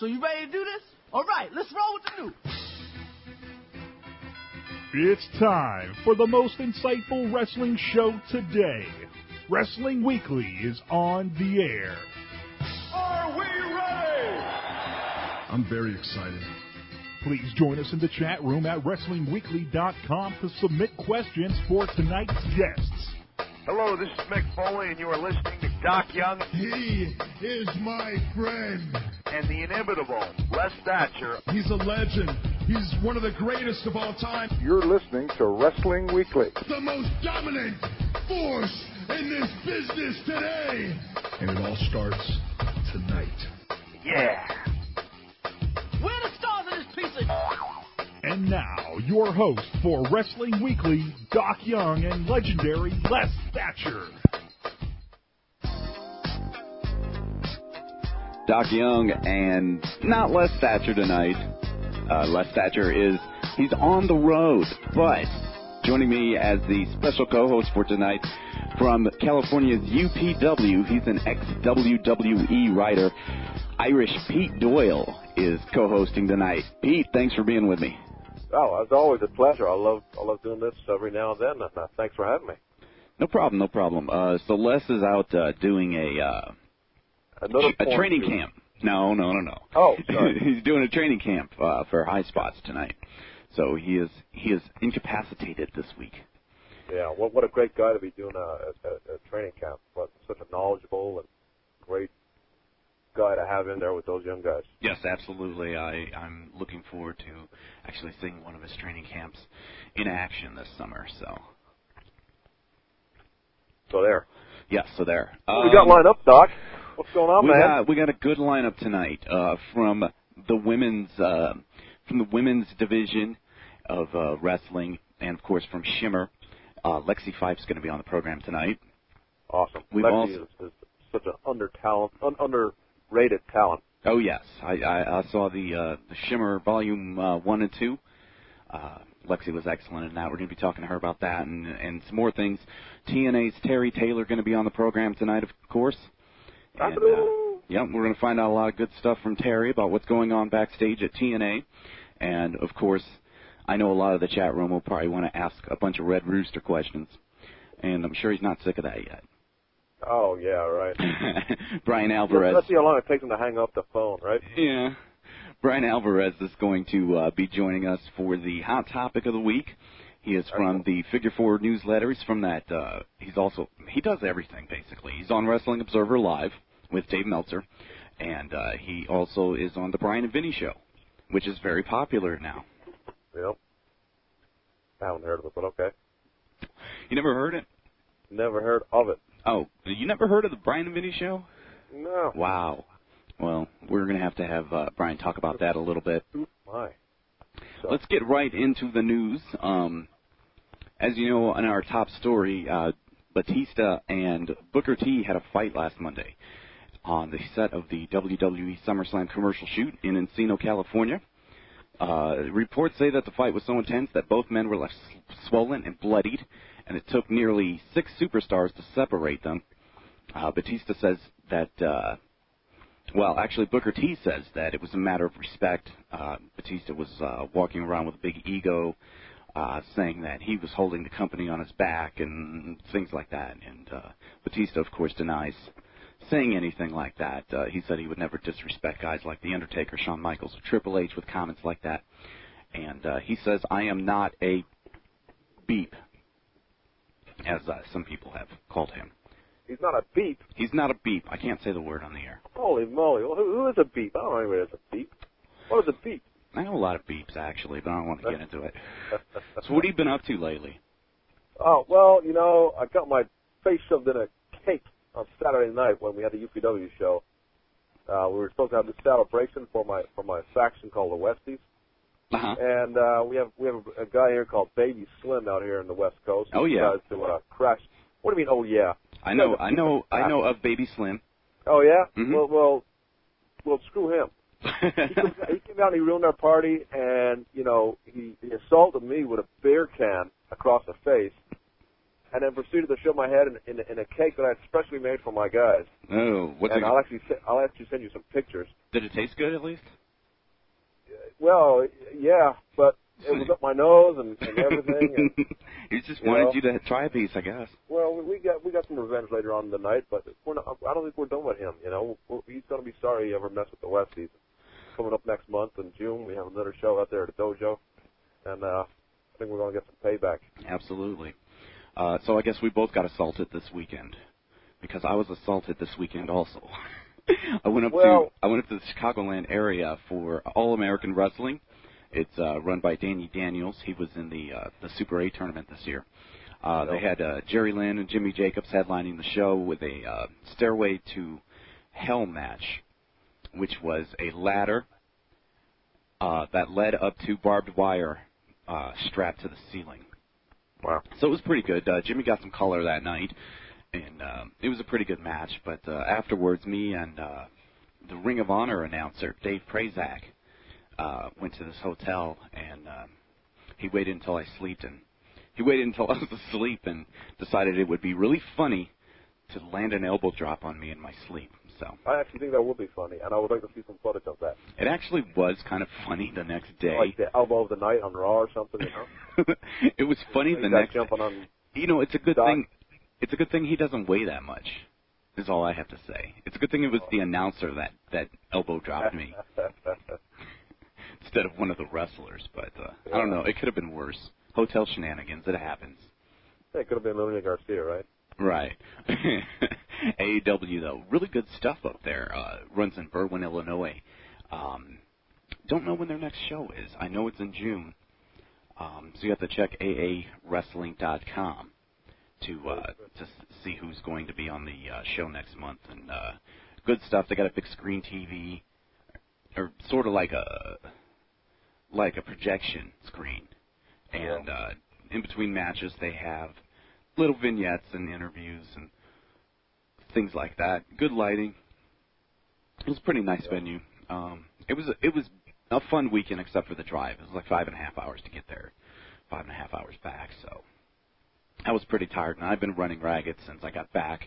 So you ready to do this? All right, let's roll with the news. It's time for the most insightful wrestling show today. Wrestling Weekly is on the air. Are we ready? I'm very excited. Please join us in the chat room at WrestlingWeekly.com to submit questions for tonight's guests. Hello, this is Mick Foley, and you are listening to Doc Young. He is my friend. And the inimitable Les Thatcher. He's a legend. He's one of the greatest of all time. You're listening to Wrestling Weekly. The most dominant force in this business today. And it all starts tonight. Yeah. Where the stars in this piece of... And now, your host for Wrestling Weekly, Doc Young and legendary Les Thatcher. Doc Young and not Les Thatcher tonight. Les Thatcher he's on the road, but joining me as the special co-host for tonight from California's UPW, he's an ex-WWE writer. Irish Pete Doyle is co-hosting tonight. Pete, thanks for being with me. Oh, it's always a pleasure. I love doing this every now and then, and thanks for having me. No problem. So Les is out doing a training camp. No. Oh, sorry. He's doing a training camp for High Spots tonight. So he is incapacitated this week. Yeah, what a great guy to be doing a training camp. But such a knowledgeable and great guy to have in there with those young guys. Yes, absolutely. I'm looking forward to actually seeing one of his training camps in action this summer. So there. Yes, so there. What we got lined up, Doc? What's going on, man? We got a good lineup tonight from the women's division of wrestling, and of course from Shimmer. Lexi Fife's going to be on the program tonight. Awesome. Lexi is such an underrated talent. Oh yes, I saw the Shimmer Volume 1 and 2. Lexi was excellent in that. We're going to be talking to her about that and some more things. TNA's Terry Taylor going to be on the program tonight, of course. And, we're going to find out a lot of good stuff from Terry about what's going on backstage at TNA. And, of course, I know a lot of the chat room will probably want to ask a bunch of Red Rooster questions. And I'm sure he's not sick of that yet. Oh, yeah, right. Brian Alvarez. Let's see how long it takes him to hang up the phone, right? Yeah. Brian Alvarez is going to be joining us for the Hot Topic of the Week. He is from the Figure 4 newsletter. He's from that. He does everything, basically. He's on Wrestling Observer Live with Dave Meltzer. And he also is on the Brian and Vinny Show, which is very popular now. Yep. I haven't heard of it, but okay. You never heard it? Never heard of it. Oh, you never heard of the Brian and Vinny Show? No. Wow. Well, we're going to have Brian talk about that a little bit. My. So. Let's get right into the news. As you know, in our top story, Batista and Booker T had a fight last Monday on the set of the WWE SummerSlam commercial shoot in Encino, California. Reports say that the fight was so intense that both men were left swollen and bloodied, and it took nearly 6 superstars to separate them. Batista says that, Booker T says that it was a matter of respect. Batista was walking around with a big ego, saying that he was holding the company on his back and things like that. And Batista, of course, denies saying anything like that. He said he would never disrespect guys like The Undertaker, Shawn Michaels, or Triple H with comments like that. And he says, I am not a beep, as some people have called him. He's not a beep? He's not a beep. I can't say the word on the air. Holy moly. Well, who is a beep? I don't know anybody that's a beep. What is a beep? I know a lot of beeps, actually, but I don't want to get into it. So what have you been up to lately? Oh, well, I got my face shoved in a cake on Saturday night when we had the UPW show. We were supposed to have this celebration for my faction called the Westies. Uh-huh. And we have a guy here called Baby Slim out here in the West Coast. Oh, yeah. To crash. What do you mean, oh, yeah? I know of Baby Slim. Oh, yeah? Mm-hmm. Well, screw him. He came out and he ruined our party, and, he assaulted me with a beer can across the face. and then proceeded to shove my head in a cake that I had specially made for my guys. Oh, what's And it? I'll actually send you some pictures. Did it taste good at least? Well, yeah, but it was up my nose and everything. And, He just wanted you to try a piece, I guess. well, we got some revenge later on in the night, but I don't think we're done with him. You know, he's going to be sorry he ever messed with the West season. Coming up next month in June, we have another show out there at the dojo, and I think we're going to get some payback. Absolutely. So I guess we both got assaulted this weekend, because I was assaulted this weekend also. I went up to the Chicagoland area for All American Wrestling. It's run by Danny Daniels. He was in the Super 8 tournament this year. They had Jerry Lynn and Jimmy Jacobs headlining the show with a Stairway to Hell match, which was a ladder that led up to barbed wire strapped to the ceiling. Wow. So it was pretty good. Jimmy got some color that night, and it was a pretty good match. But afterwards, me and the Ring of Honor announcer, Dave Prazak, went to this hotel, and he waited until I slept, and he waited until I was asleep and decided it would be really funny to land an elbow drop on me in my sleep. So I actually think that would be funny, and I would like to see some footage of that. it actually was kind of funny the next day. Like the elbow of the night on Raw or something, you know? It was funny the guys next jumping on You know, it's a good Doc. thing. It's a good thing he doesn't weigh that much, is all I have to say. It's a good thing it was the announcer that elbow dropped me instead of one of the wrestlers. But I don't know. It could have been worse. Hotel shenanigans. It happens. It could have been Lillian Garcia, right? Right. AEW, though. Really good stuff up there. Runs in Berwyn, Illinois. Don't know when their next show is. I know it's in June. So you have to check aawrestling.com to see who's going to be on the show next month. And good stuff. They got a big screen TV, or sort of like a projection screen. And in between matches, they have little vignettes and interviews and things like that. Good lighting. It was a pretty nice venue. It was a fun weekend except for the drive. It was like 5.5 hours to get there, 5.5 hours back. So I was pretty tired, and I've been running ragged since I got back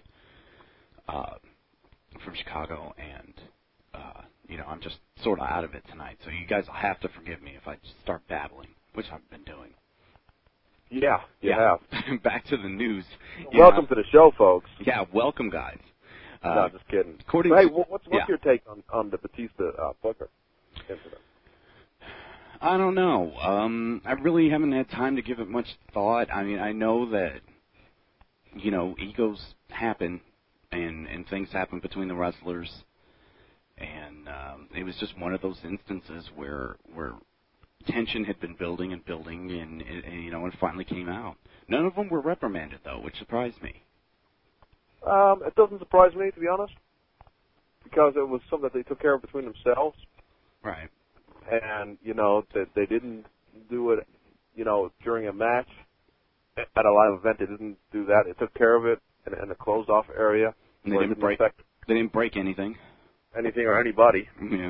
from Chicago, and I'm just sort of out of it tonight. So you guys will have to forgive me if I just start babbling, which I've been doing. Yeah, you have. Back to the news. Welcome to the show, folks. Yeah, welcome, guys. No, just kidding. Hey, what's your take on the Batista Booker incident? I don't know. I really haven't had time to give it much thought. I mean, I know that, egos happen and things happen between the wrestlers. And it was just one of those instances where tension had been building and building, and it finally came out. None of them were reprimanded, though, which surprised me. It doesn't surprise me, to be honest, because it was something that they took care of between themselves. Right. And, that they didn't do it, during a match at a live event. They didn't do that. They took care of it in a closed-off area. And they didn't break anything. Anything or anybody. Yeah.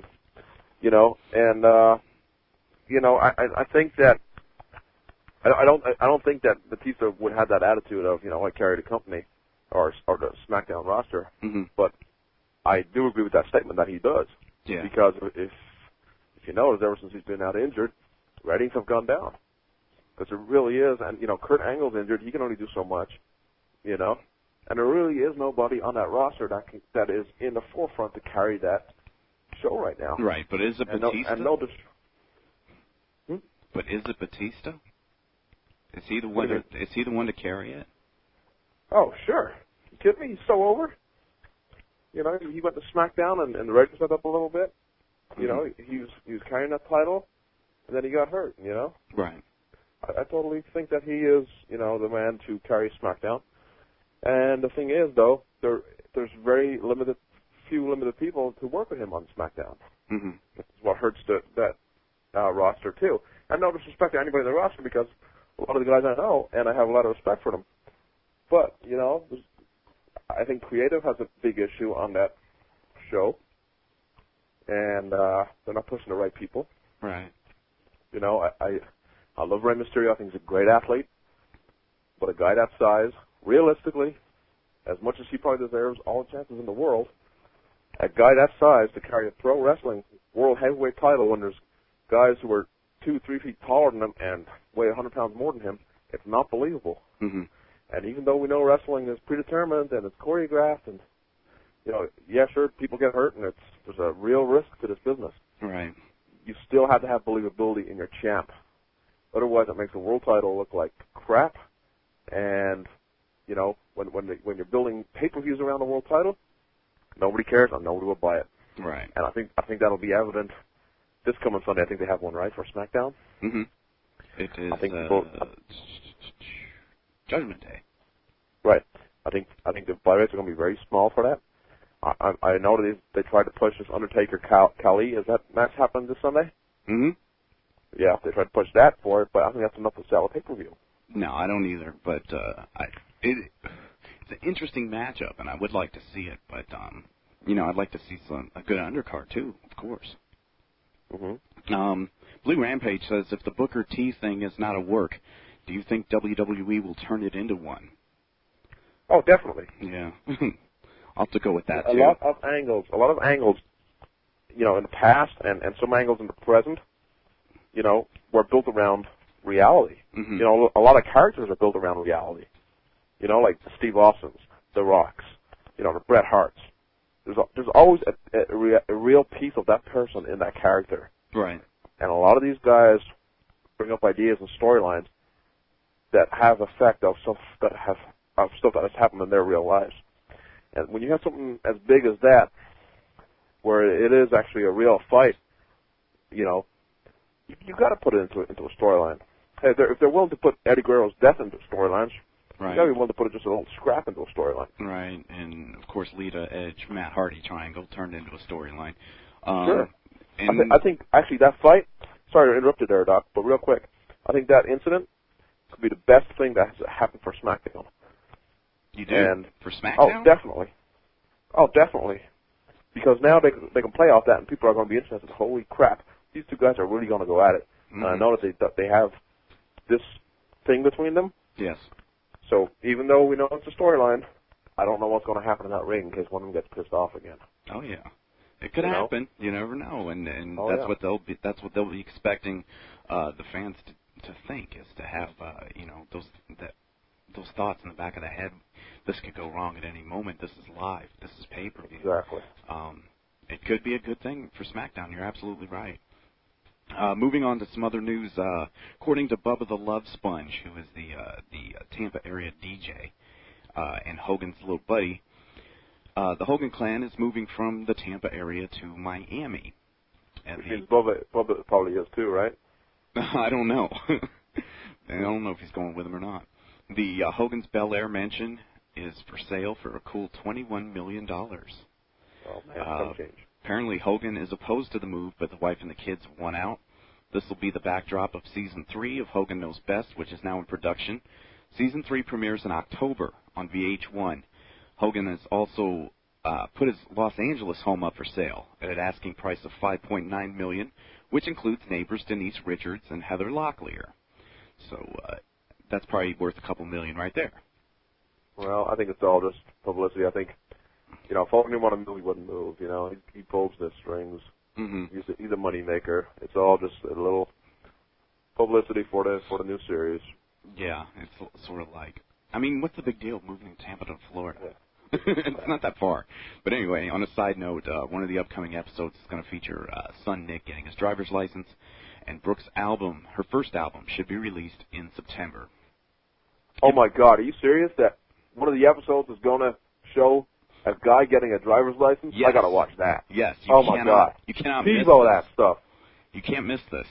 I think that I don't think that Batista would have that attitude of, I carry the company or the SmackDown roster. Mm-hmm. But I do agree with that statement that he does. Yeah. Because if you notice, ever since he's been out injured, ratings have gone down. Because it really is, and Kurt Angle's injured, he can only do so much, and there really is nobody on that roster that is in the forefront to carry that show right now. Right, but is it Batista? But is it Batista? Is he the one? Is he the one to carry it? Oh, sure. You kidding me? He's so over. He went to SmackDown and the ratings went up a little bit. Mm-hmm. He was carrying that title, and then he got hurt. Right. I totally think that he is, the man to carry SmackDown. And the thing is, though, there's few limited people to work with him on SmackDown. Mm-hmm. That's what hurts that roster too. And no disrespect to anybody in the roster, because a lot of the guys I know, and I have a lot of respect for them. But I think creative has a big issue on that show, and they're not pushing the right people. Right. I love Rey Mysterio. I think he's a great athlete. But a guy that size, realistically, as much as he probably deserves all the chances in the world, a guy that size to carry a pro wrestling world heavyweight title when there's guys who are 2-3 feet taller than him and weigh 100 pounds more than him, it's not believable. Mm-hmm. And even though we know wrestling is predetermined and it's choreographed, and yeah, sure, people get hurt and there's a real risk to this business. Right. You still have to have believability in your champ. Otherwise, it makes a world title look like crap. And when you're building pay-per-views around the world title, nobody cares and nobody will buy it. Right. And I think that'll be evident this coming Sunday. I think they have one right for SmackDown. Mm-hmm. It is Judgment Day. Right. I think the buy rates are going to be very small for that. I know that they tried to push this Undertaker Khali. Is that match happening this Sunday? Mm-hmm. Yeah, they tried to push that for it, but I think that's enough to sell a pay-per-view. No, I don't either. But it's an interesting matchup, and I would like to see it. But I'd like to see a good undercard too, of course. Mm-hmm. Blue Rampage says, if the Booker T thing is not a work, do you think WWE will turn it into one? Oh, definitely. Yeah. I'll have to go with that, too. A lot of angles, in the past and some angles in the present, were built around reality. Mm-hmm. A lot of characters are built around reality. Like the Steve Austins, the Rocks, the Bret Harts. There's always a real piece of that person in that character. Right. And a lot of these guys bring up ideas and storylines that have effect of stuff that has happened in their real lives. And when you have something as big as that, where it is actually a real fight, you got to put it into a storyline. Hey, if they're willing to put Eddie Guerrero's death into storylines, right, you got to be willing to put just a little scrap into a storyline. Right, and of course, Lita, Edge, Matt Hardy triangle turned into a storyline. Sure. I think actually that fight. Sorry to interrupt you there, Doc, but real quick, I think that incident could be the best thing that has happened for SmackDown. You do? And, for SmackDown? Oh, definitely. Because now they can play off that, and people are going to be interested. Holy crap, these two guys are really going to go at it. Mm-hmm. And I know that they have this thing between them. Yes. So even though we know it's a storyline, I don't know what's going to happen in that ring in case one of them gets pissed off again. Oh yeah, it could happen. You never know, and that's what they'll be expecting the fans to think, is to have those thoughts in the back of the head. This could go wrong at any moment. This is live. This is pay-per-view. Exactly. It could be a good thing for SmackDown. You're absolutely right. Moving on to some other news, according to Bubba the Love Sponge, who is the Tampa area DJ and Hogan's little buddy, the Hogan clan is moving from the Tampa area to Miami. And Bubba probably is too, right? I don't know. I don't know if he's going with him or not. The Hogan's Bel Air mansion is for sale for a cool $21 million. Oh, man, change. Apparently, Hogan is opposed to the move, but the wife and the kids won out. This will be the backdrop of Season 3 of Hogan Knows Best, which is now in production. Season 3 premieres in October on VH1. Hogan has also put his Los Angeles home up for sale at an asking price of $5.9 million, which includes neighbors Denise Richards and Heather Locklear. So that's probably worth a couple million right there. Well, I think it's all just publicity. I think, if Hogan didn't want to move, he wouldn't move. He pulls the strings. Mm-hmm. He's a money maker. It's all just a little publicity for the new series. Yeah, it's sort of like, what's the big deal moving from Tampa to Florida? Yeah. It's not that far. But anyway, on a side note, one of the upcoming episodes is going to feature son Nick getting his driver's license, and Brooke's album, her first album, should be released in September. Oh my God, are you serious? That one of the episodes is going to show a guy getting a driver's license? Yes. I got to watch that. Yes. My God. You cannot miss TiVo this. that stuff. You can't miss this.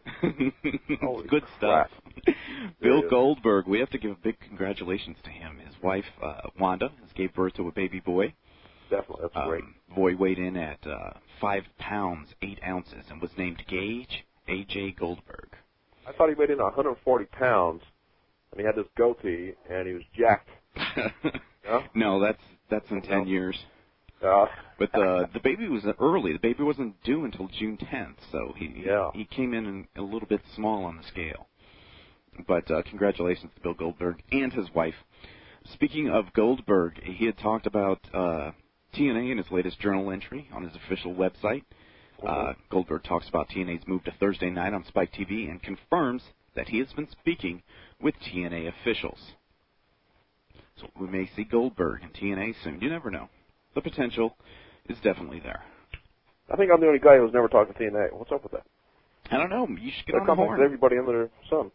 Holy good crap. stuff. Bill Goldberg, we have to give a big congratulations to him. His wife, Wanda, has gave birth to a baby boy. Definitely, that's great. Boy weighed in at 5 pounds, 8 ounces, and was named Gage A.J. Goldberg. I thought he weighed in 140 pounds, and he had this goatee, and he was jacked. Yeah? No, that's in 10 years. But the baby was early. The baby wasn't due until June 10th, so he came in a little bit small on the scale. But congratulations to Bill Goldberg and his wife. Speaking of Goldberg, he had talked about TNA in his latest journal entry on his official website. Goldberg talks about TNA's move to Thursday night on Spike TV and confirms that he has been speaking with TNA officials. So we may see Goldberg and TNA soon. You never know. The potential is definitely there. I think I'm the only guy who's never talked to TNA. What's up with that? I don't know. You should get They're on the horn. with everybody under the sun.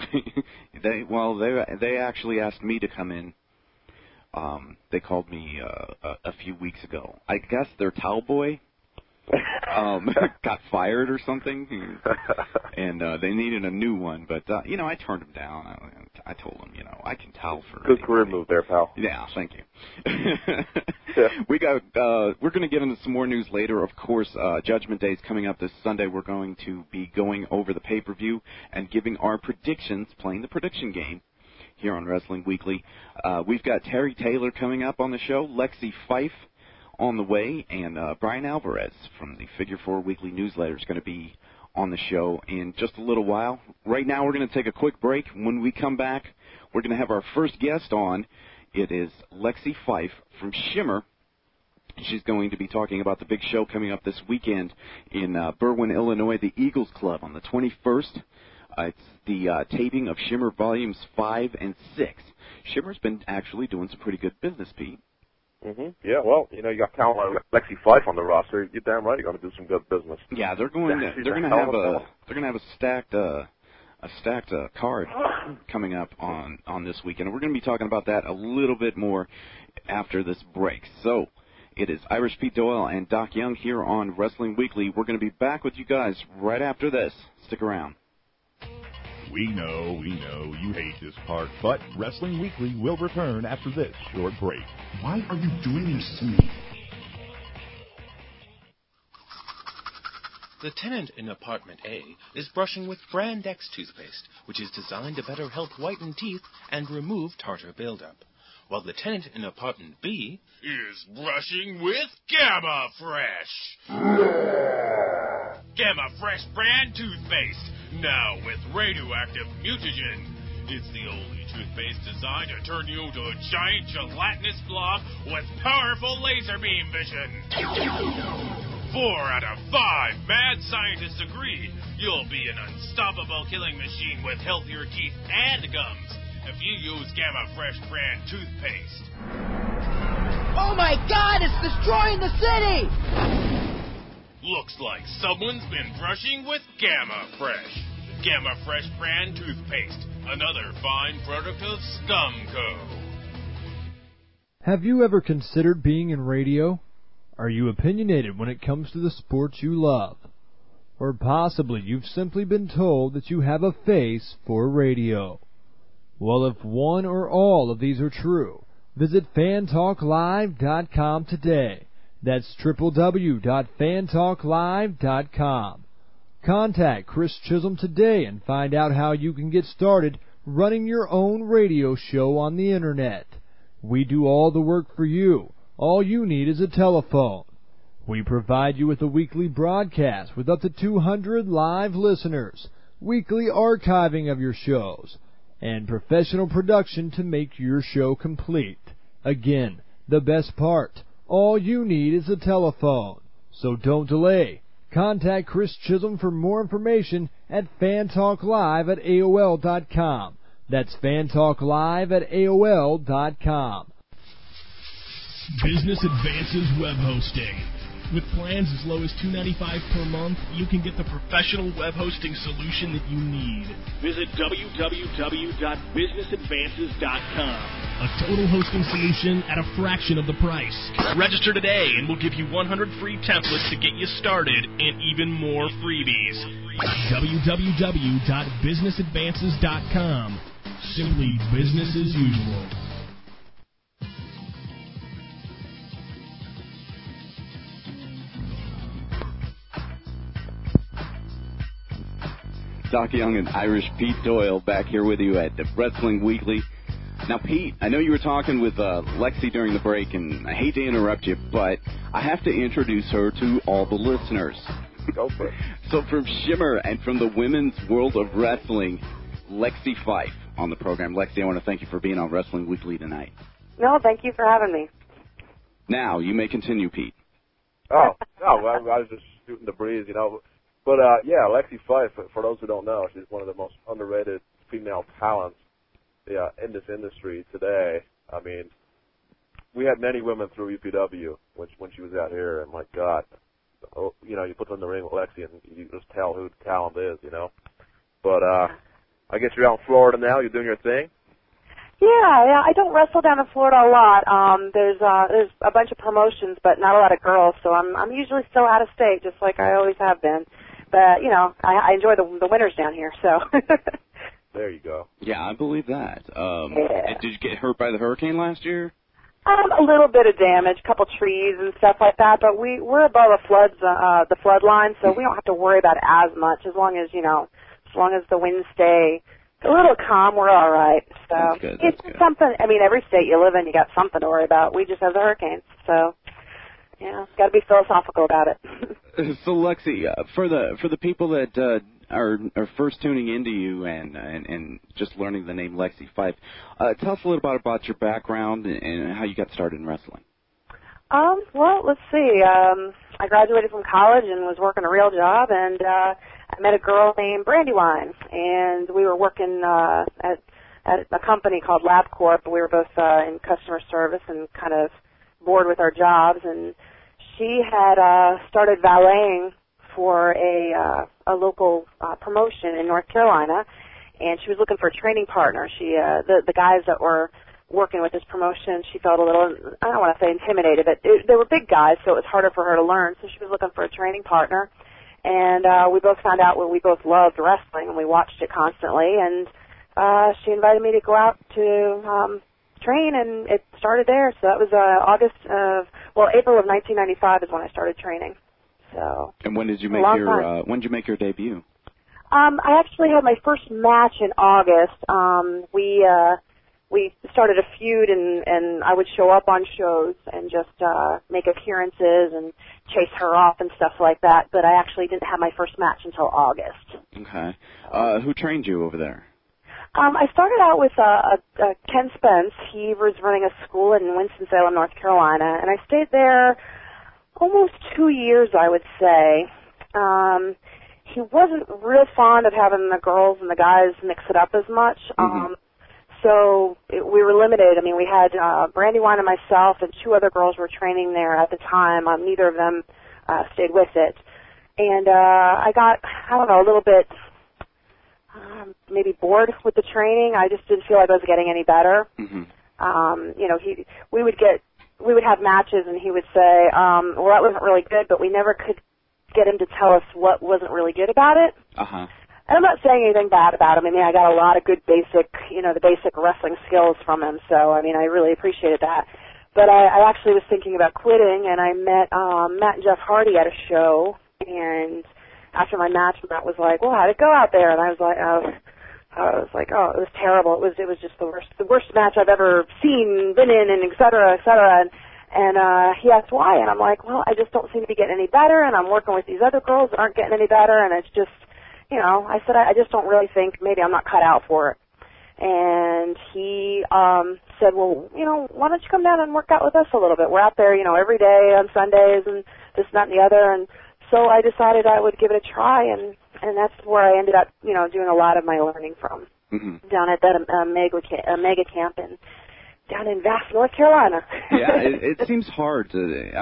They actually asked me to come in. They called me a few weeks ago. I guess their towel boy got fired or something, and they needed a new one. But I turned him down. I told him, I can towel for good anybody. career move there, pal. Yeah, thank you. Yeah. We're going to get into some more news later. Of course, Judgment Day is coming up this Sunday. We're going to be going over the pay-per-view and giving our predictions, playing the prediction game here on Wrestling Weekly. We've got Terry Taylor coming up on the show, Lexi Fife on the way, and Brian Alvarez from the Figure 4 Weekly newsletter is going to be on the show in just a little while. Right now, we're going to take a quick break. When we come back, we're going to have our first guest on. It is Lexi Fife from Shimmer. She's going to be talking about the big show coming up this weekend in Berwyn, Illinois, the Eagles Club on the 21st. It's the taping of Shimmer Volumes 5 and 6. Shimmer's been actually doing some pretty good business, Pete. Yeah, well, you got Lexi Fife on the roster. You're damn right you're going to do some good business. Yeah, they're going to have a stacked card coming up on this weekend. And we're going to be talking about that a little bit more after this break. So it is Irish Pete Doyle and Doc Young here on Wrestling Weekly. We're going to be back with you guys right after this. Stick around. We know, you hate this part, but Wrestling Weekly will return after this short break. Why are you doing this to me? The tenant in apartment A is brushing with Brand X toothpaste, which is designed to better help whiten teeth and remove tartar buildup. While the tenant in apartment B is brushing with Gamma Fresh. Gamma Fresh brand toothpaste, now with radioactive mutagen. It's the only toothpaste designed to turn you into a giant gelatinous blob with powerful laser beam vision. 4 out of 5 mad scientists agree you'll be an unstoppable killing machine with healthier teeth and gums if you use Gamma Fresh brand toothpaste. Oh my God, it's destroying the city! Looks like someone's been brushing with Gamma Fresh. Gamma Fresh brand toothpaste, another fine product of Scumco. Have you ever considered being in radio? Are you opinionated when it comes to the sports you love? Or possibly you've simply been told that you have a face for radio. Well, if one or all of these are true, visit fantalklive.com today. That's www.fantalklive.com. Contact Chris Chisholm today and find out how you can get started running your own radio show on the Internet. We do all the work for you. All you need is a telephone. We provide you with a weekly broadcast with up to 200 live listeners, weekly archiving of your shows, and professional production to make your show complete. Again, the best part, all you need is a telephone. So don't delay. Contact Chris Chisholm for more information at fantalklive@AOL.com. That's fantalklive@AOL.com. Business Advances Web Hosting. With plans as low as $2.95 per month, you can get the professional web hosting solution that you need. Visit www.businessadvances.com. A total hosting solution at a fraction of the price. Register today and we'll give you 100 free templates to get you started and even more freebies. www.businessadvances.com. Simply business as usual. Doc Young and Irish Pete Doyle back here with you at Wrestling Weekly. Now, Pete, I know you were talking with Lexi during the break, and I hate to interrupt you, but I have to introduce her to all the listeners. Go for it. So from Shimmer and from the women's world of wrestling, Lexi Fife on the program. Lexi, I want to thank you for being on Wrestling Weekly tonight. No, thank you for having me. Now, you may continue, Pete. Oh, no, I was just shooting the breeze, you know. But, yeah, Lexi Fife, for those who don't know, she's one of the most underrated female talents in this industry today. I mean, we had many women through UPW when she was out here, and my God, you know, you put them in the ring with Lexi and you just tell who the talent is, you know. But I guess you're out in Florida now. You're doing your thing. Yeah, I don't wrestle down in Florida a lot. There's a bunch of promotions, but not a lot of girls, so I'm usually still out of state, just like I always have been. But you know, I enjoy the winters down here, so. There you go. Yeah, I believe that. Yeah. Did you get hurt by the hurricane last year? A little bit of damage, a couple trees and stuff like that, but we're above the flood line, so we don't have to worry about it as much. As long as the winds stay a little calm, we're all right. So it's something. I mean, every state you live in, you got something to worry about. We just have the hurricanes, so yeah, got to be philosophical about it. So, Lexi, for the people that are first tuning into you and just learning the name Lexi Fife, tell us a little bit about your background and how you got started in wrestling. Well, let's see. I graduated from college and was working a real job, and I met a girl named Brandywine, and we were working at a company called LabCorp. We were both in customer service and kind of bored with our jobs, and she had started valeting for a local promotion in North Carolina, and she was looking for a training partner. She the guys that were working with this promotion, she felt a little, I don't want to say intimidated, but they were big guys, so it was harder for her to learn, so she was looking for a training partner. And we both found out we both loved wrestling, and we watched it constantly, and she invited me to go out to train, and it started there. So that was April of 1995 is when I started training. So. And when did you make your debut? I actually had my first match in August. We started a feud, and I would show up on shows and just make appearances and chase her off and stuff like that. But I actually didn't have my first match until August. Okay. Who trained you over there? I started out with Ken Spence. He was running a school in Winston-Salem, North Carolina, and I stayed there almost 2 years, I would say. He wasn't real fond of having the girls and the guys mix it up as much. Mm-hmm. So we were limited. I mean, we had Brandywine and myself and two other girls were training there at the time. Neither of them stayed with it. And I got, a little bit maybe bored with the training. I just didn't feel like I was getting any better. Mm-hmm. We would have matches, and he would say, well, that wasn't really good, but we never could get him to tell us what wasn't really good about it. Uh-huh. And I'm not saying anything bad about him. I mean, I got a lot of good the basic wrestling skills from him. So, I mean, I really appreciated that. But I actually was thinking about quitting, and I met Matt and Jeff Hardy at a show. And after my match, Matt was like, "Well, how'd it go out there?" And I was like, "Oh, it was terrible. It was just the worst match I've ever seen, been in, and et cetera, et cetera." And he asked why, and I'm like, "Well, I just don't seem to be getting any better, and I'm working with these other girls that aren't getting any better, and it's just." I said, I just don't really think maybe I'm not cut out for it. And he said, well, why don't you come down and work out with us a little bit? We're out there, every day on Sundays and this, that, and the other. And so I decided I would give it a try, and that's where I ended up, doing a lot of my learning from, mm-hmm. down at that mega camp down in Vass, North Carolina. Yeah, it seems hard to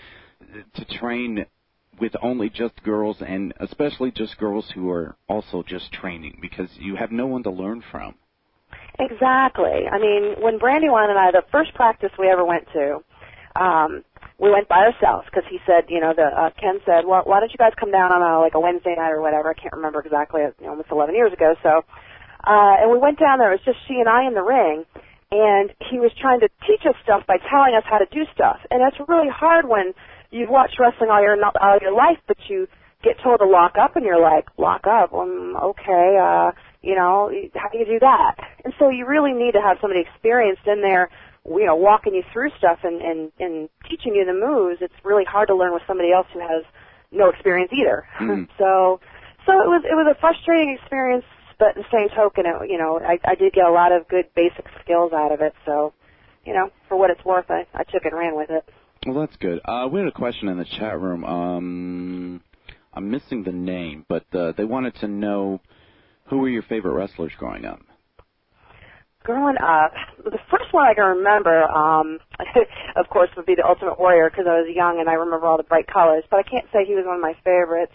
train with only just girls, and especially just girls who are also just training, because you have no one to learn from. Exactly. I mean, when Brandywine and I, the first practice we ever went to, we went by ourselves because he said, Ken said, well, why don't you guys come down on a Wednesday night or whatever? I can't remember exactly, almost 11 years ago. So, and we went down there. It was just she and I in the ring, and he was trying to teach us stuff by telling us how to do stuff. And that's really hard when you've watched wrestling all your life, but you get told to lock up, and you're like, lock up? Okay, how do you do that? And so you really need to have somebody experienced in there, walking you through stuff and teaching you the moves. It's really hard to learn with somebody else who has no experience either. Mm. So it was a frustrating experience, but at the same token, I did get a lot of good basic skills out of it. So, for what it's worth, I took it and ran with it. Well, that's good. We had a question in the chat room. I'm missing the name, but they wanted to know who were your favorite wrestlers growing up? Growing up, the first one I can remember, of course, would be the Ultimate Warrior because I was young and I remember all the bright colors, but I can't say he was one of my favorites.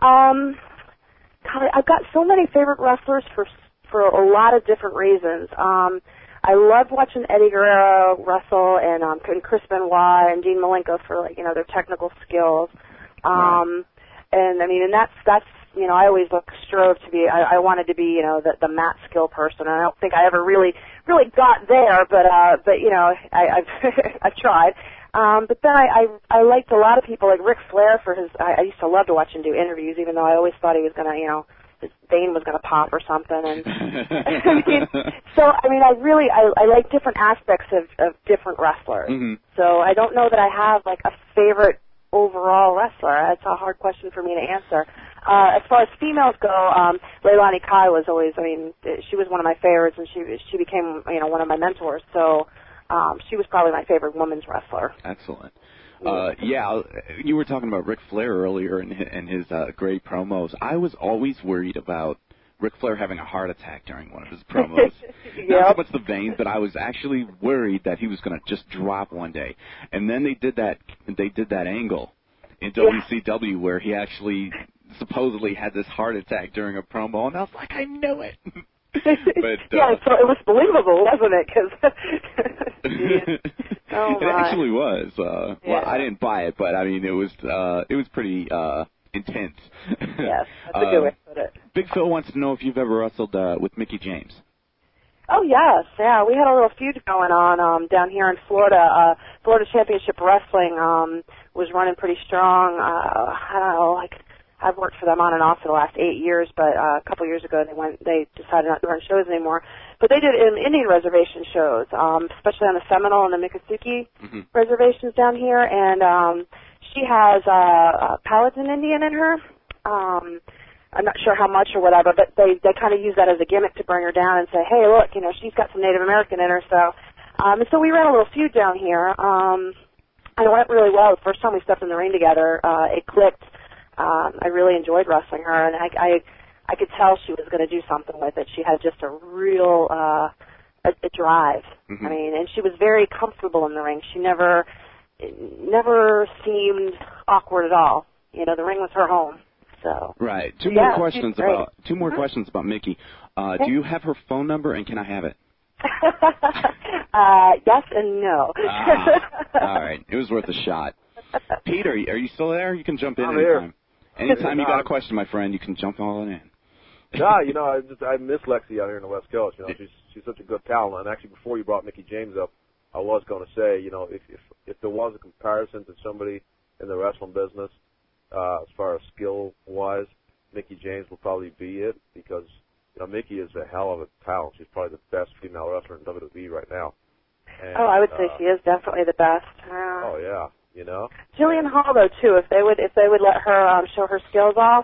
God, I've got so many favorite wrestlers for a lot of different reasons. I loved watching Eddie Guerrero wrestle and Chris Benoit and Dean Malenko for their technical skills. And I mean, and that's I always strove to be. I wanted to be the mat skill person. And I don't think I ever really got there, but I've tried. But then I liked a lot of people like Ric Flair for his. I used to love to watch him do interviews, even though I always thought he was gonna his vein was gonna pop or something. And I like different aspects of different wrestlers. Mm-hmm. So I don't know that I have like a favorite overall wrestler. That's a hard question for me to answer. As far as females go, Leilani Kai was always, she was one of my favorites, and she became, one of my mentors. So she was probably my favorite women's wrestler. Excellent. You were talking about Ric Flair earlier and his great promos. I was always worried about Ric Flair having a heart attack during one of his promos. Not so much the veins, but I was actually worried that he was going to just drop one day. And then they did that angle in WCW where he actually supposedly had this heart attack during a promo, and I was like, I knew it. But, so it was believable, wasn't it? It actually was. Well, I didn't buy it, but it was pretty intense. Yes, that's a good way to put it. Big Phil wants to know if you've ever wrestled with Mickie James. Oh, yes, yeah. We had a little feud going on down here in Florida. Florida Championship Wrestling was running pretty strong. I don't know, I've worked for them on and off for the last 8 years, but a couple years ago they decided not to run shows anymore. But they did Indian reservation shows, especially on the Seminole and the Miccosukee reservations down here, and she has a Paladin Indian in her. I'm not sure how much or whatever, but they kind of use that as a gimmick to bring her down and say, hey, look, she's got some Native American in her. So, and so we ran a little feud down here, and it went really well. The first time we stepped in the ring together, it clicked. I really enjoyed wrestling her, and I could tell she was going to do something with it. She had just a real a drive. Mm-hmm. And she was very comfortable in the ring. She never seemed awkward at all. The ring was her home. So right. Two more questions about Mickie. Do you have her phone number, and can I have it? Yes and no. All right. It was worth a shot. Pete, are you still there? You can jump in anytime. Here. Anytime you got a question, my friend, you can jump all in. I miss Lexi out here in the West Coast. She's such a good talent. And actually, before you brought Mickie James up, I was going to say, if there was a comparison to somebody in the wrestling business, as far as skill-wise, Mickie James will probably be it because, Mickie is a hell of a talent. She's probably the best female wrestler in WWE right now. And, I would say she is definitely the best. Oh yeah, Jillian Hall, though, too. If they would let her show her skills off,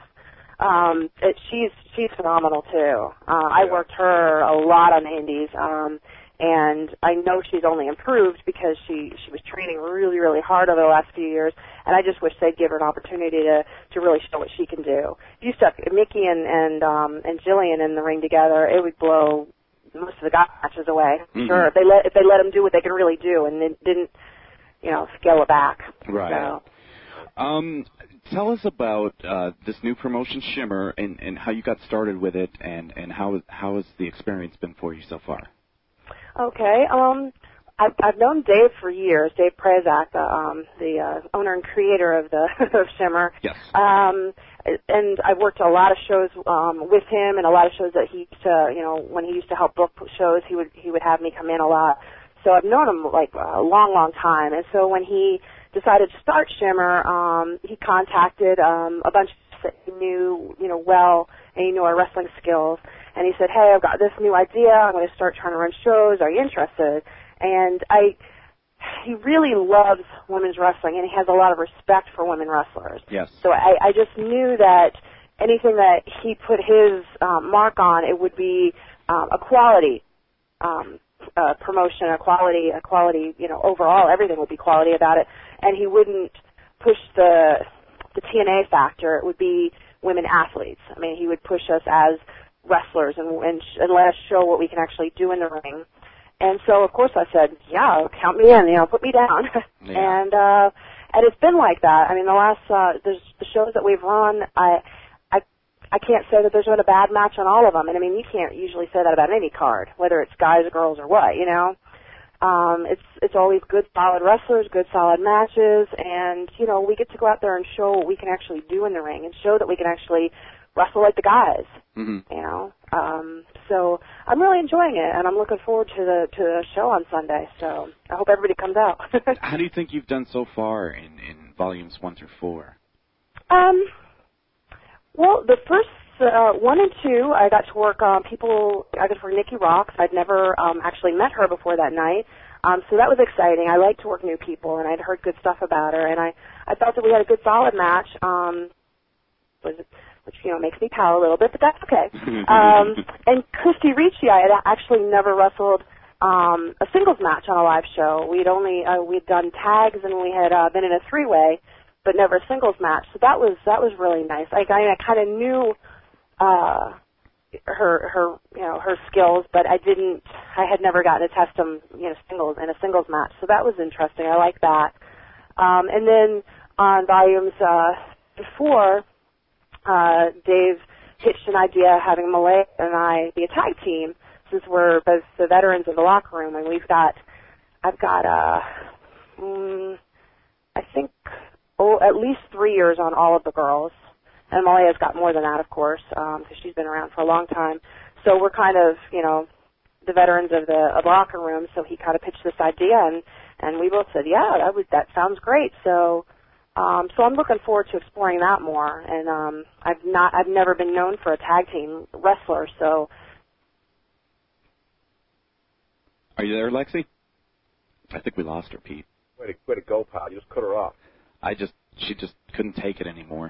she's phenomenal too. I worked her a lot on the indies, and I know she's only improved because she was training really, really hard over the last few years, and I just wish they'd give her an opportunity to really show what she can do. If you stuck Mickie and Jillian in the ring together, it would blow most of the guy matches away. Mm-hmm. Sure, if they let them do what they can really do, and they didn't, scale it back. Right. So. Tell us about this new promotion, Shimmer, and how you got started with it, and how has the experience been for you so far? Okay. I've known Dave for years, Dave Prazak, the owner and creator of of Shimmer. Yes. And I've worked a lot of shows with him, and a lot of shows that he used to, when he used to help book shows, he would have me come in a lot. So I've known him like a long, long time. And so when he decided to start Shimmer, he contacted a bunch that he knew, well, and he knew our wrestling skills. And he said, hey, I've got this new idea. I'm going to start trying to run shows. Are you interested? And he really loves women's wrestling, and he has a lot of respect for women wrestlers. Yes. So I just knew that anything that he put his mark on, it would be a quality promotion, a quality, overall, everything would be quality about it. And he wouldn't push the TNA factor. It would be women athletes. I mean, he would push us as wrestlers and let us show what we can actually do in the ring. And so, of course, I said, yeah, count me in, put me down. Yeah. And it's been like that. I mean, the last the shows that we've run, I can't say that there's been a bad match on all of them. And I mean, you can't usually say that about any card, whether it's guys or girls or what, It's always good, solid wrestlers, good, solid matches, and, we get to go out there and show what we can actually do in the ring and show that we can actually wrestle like the guys, So I'm really enjoying it, and I'm looking forward to the show on Sunday, so I hope everybody comes out. How do you think you've done so far in volumes 1 through 4? Well, the first 1 and 2, I got to work I got to work Nikki Rocks. I'd never actually met her before that night, so that was exciting. I like to work new people, and I'd heard good stuff about her, and I felt that we had a good, solid match, which makes me pout a little bit, but that's okay. And Christy Ricci, I had actually never wrestled a singles match on a live show. We'd done tags, and we had been in a 3-way, but never a singles match. So that was really nice. I kind of knew her skills, but I had never gotten to test them, singles in a singles match. So that was interesting. I like that. And then on volumes 4, Dave pitched an idea having Malaya and I be a tag team, since we're both the veterans of the locker room, and I've got I think at least 3 years on all of the girls, and Malaya's got more than that, of course, because she's been around for a long time. So we're kind of the veterans of the locker room. So he kind of pitched this idea, and we both said, yeah, that sounds great. So I'm looking forward to exploring that more. And I've never been known for a tag team wrestler. So, are you there, Lexi? I think we lost her, Pete. Way to go, pal! You just cut her off. She just couldn't take it anymore.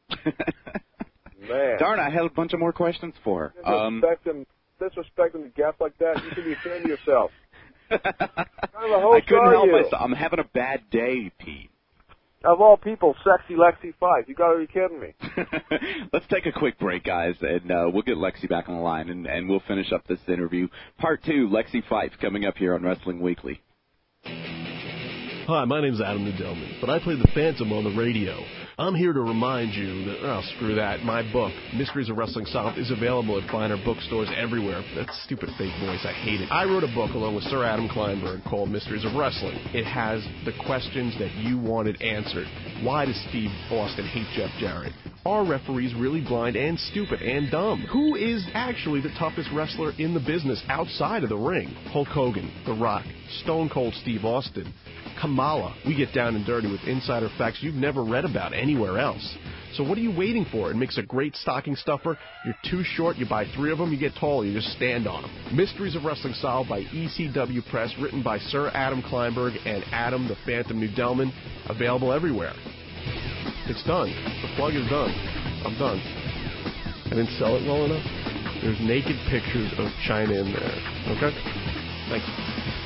Man, darn! I had a bunch of more questions for her. Disrespecting the guest like that, you should be ashamed of yourself. I couldn't help myself. I'm having a bad day, Pete. Of all people, sexy Lexi Fife. You got to be kidding me. Let's take a quick break, guys, and we'll get Lexi back on the line, and we'll finish up this interview. Part 2, Lexi Fife, coming up here on Wrestling Weekly. Hi, my name's Adam Nadelman, but I play the Phantom on the radio. I'm here to remind you that, screw that, my book, Mysteries of Wrestling Solved, is available at finer bookstores everywhere. That stupid fake voice, I hate it. I wrote a book along with Sir Adam Kleinberg called Mysteries of Wrestling. It has the questions that you wanted answered. Why does Steve Austin hate Jeff Jarrett? Are referees really blind and stupid and dumb? Who is actually the toughest wrestler in the business outside of the ring? Hulk Hogan, The Rock, Stone Cold Steve Austin, Kamala. We get down and dirty with insider facts you've never read about anywhere else. So what are you waiting for? It makes a great stocking stuffer. You're too short, you buy 3 of them, you get tall, you just stand on them. Mysteries of Wrestling Solved by ECW Press, written by Sir Adam Kleinberg and Adam the Phantom Nadelman. Available everywhere. It's done. The plug is done. I'm done. I didn't sell it well enough. There's naked pictures of China in there. Okay? Thank you.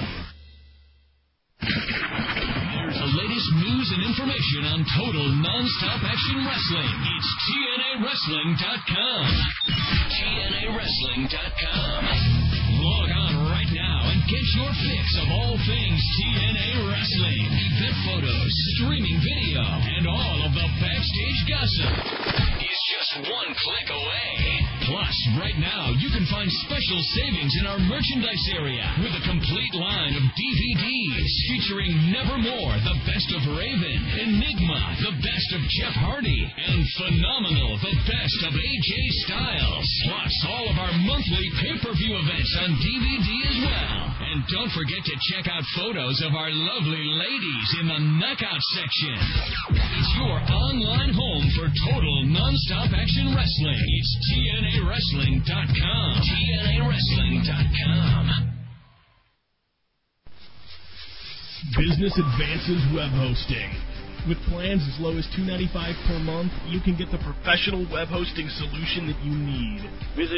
Here's the latest news and information on total non-stop action wrestling. It's TNAWrestling.com. TNAWrestling.com. Log on right now and get your fix of all things TNA Wrestling. Event photos, streaming video, and all of the backstage gossip is just one click away. Plus, right now, you can find special savings in our merchandise area with a complete line of DVDs featuring Nevermore, the best of Raven, Enigma, the best of Jeff Hardy, and Phenomenal, the best of AJ Styles. Plus, all of our monthly pay-per-view events on DVD as well. And don't forget to check out photos of our lovely ladies in the Knockout section. It's your online home for total non-stop action wrestling. It's TNAWrestling.com. TNAWrestling.com. Business Advances Web Hosting. With plans as low as $2.95 per month, you can get the professional web hosting solution that you need. Visit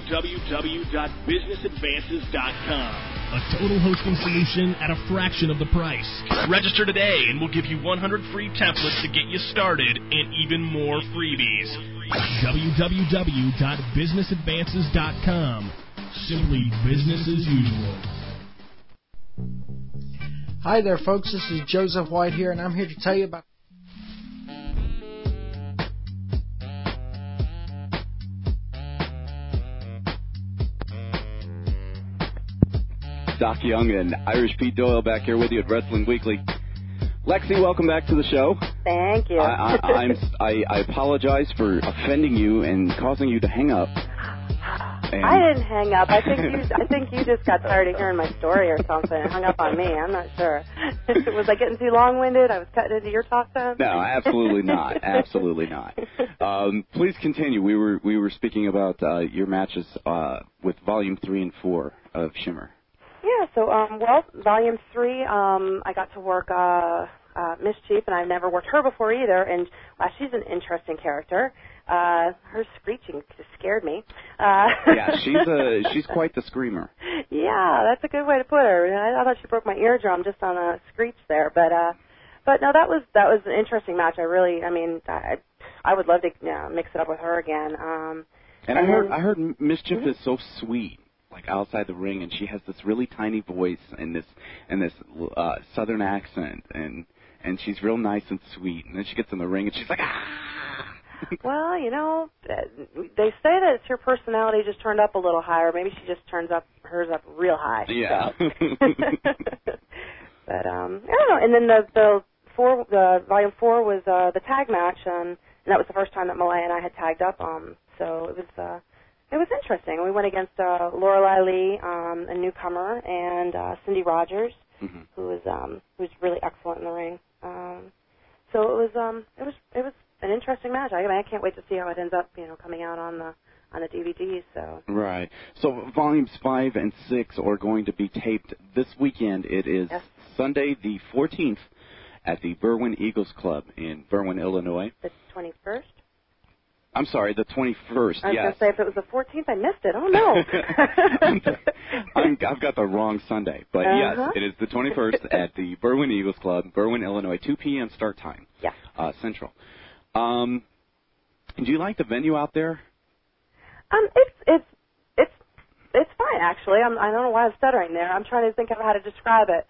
www.businessadvances.com. A total hosting solution at a fraction of the price. Register today and we'll give you 100 free templates to get you started and even more freebies. www.businessadvances.com. Simply business as usual. Hi there, folks. This is Joseph White here, and I'm here to tell you about... Doc Young and Irish Pete Doyle back here with you at Wrestling Weekly. Lexi, welcome back to the show. Thank you. I apologize for offending you and causing you to hang up. And I didn't hang up. I think you just got tired of hearing my story or something and hung up on me. I'm not sure. Was I getting too long-winded? I was cutting into your talk time? No, absolutely not. Absolutely not. Please continue. We were speaking about your matches with Volume 3 and 4 of Shimmer. Yeah, so, Volume 3, I got to work Miss Cheap, and I've never worked her before either, and she's an interesting character. Her screeching just scared me. Yeah, she's quite the screamer. Yeah, that's a good way to put her. I thought she broke my eardrum just on a screech there, but no, that was an interesting match. I would love to mix it up with her again. And I heard Mischief is so sweet, like outside the ring, and she has this really tiny voice and this southern accent, and she's real nice and sweet. And then she gets in the ring and she's like, ah. Well, they say that it's her personality just turned up a little higher. Maybe she just turns hers up real high. Yeah. So. But I don't know. And then the Volume 4 was the tag match, and that was the first time that Malay and I had tagged up. So it was interesting. We went against Lorelei Lee, a newcomer, and Cindy Rogers, who's really excellent in the ring. So it was an interesting match. I can't wait to see how it ends up, coming out on the DVDs. So right. So Volumes 5 and 6 are going to be taped this weekend. It is Sunday the 14th at the Berwyn Eagles Club in Berwyn, Illinois. The 21st. I'm sorry, the 21st, I was yes. going to say, if it was the 14th, I missed it. Oh, no. I've got the wrong Sunday. But, yes, it is the 21st at the Berwyn Eagles Club, Berwyn, Illinois, 2 p.m. start time. Yeah. Central. Do you like the venue out there? It's fine, actually. I don't know why I'm stuttering there. I'm trying to think of how to describe it.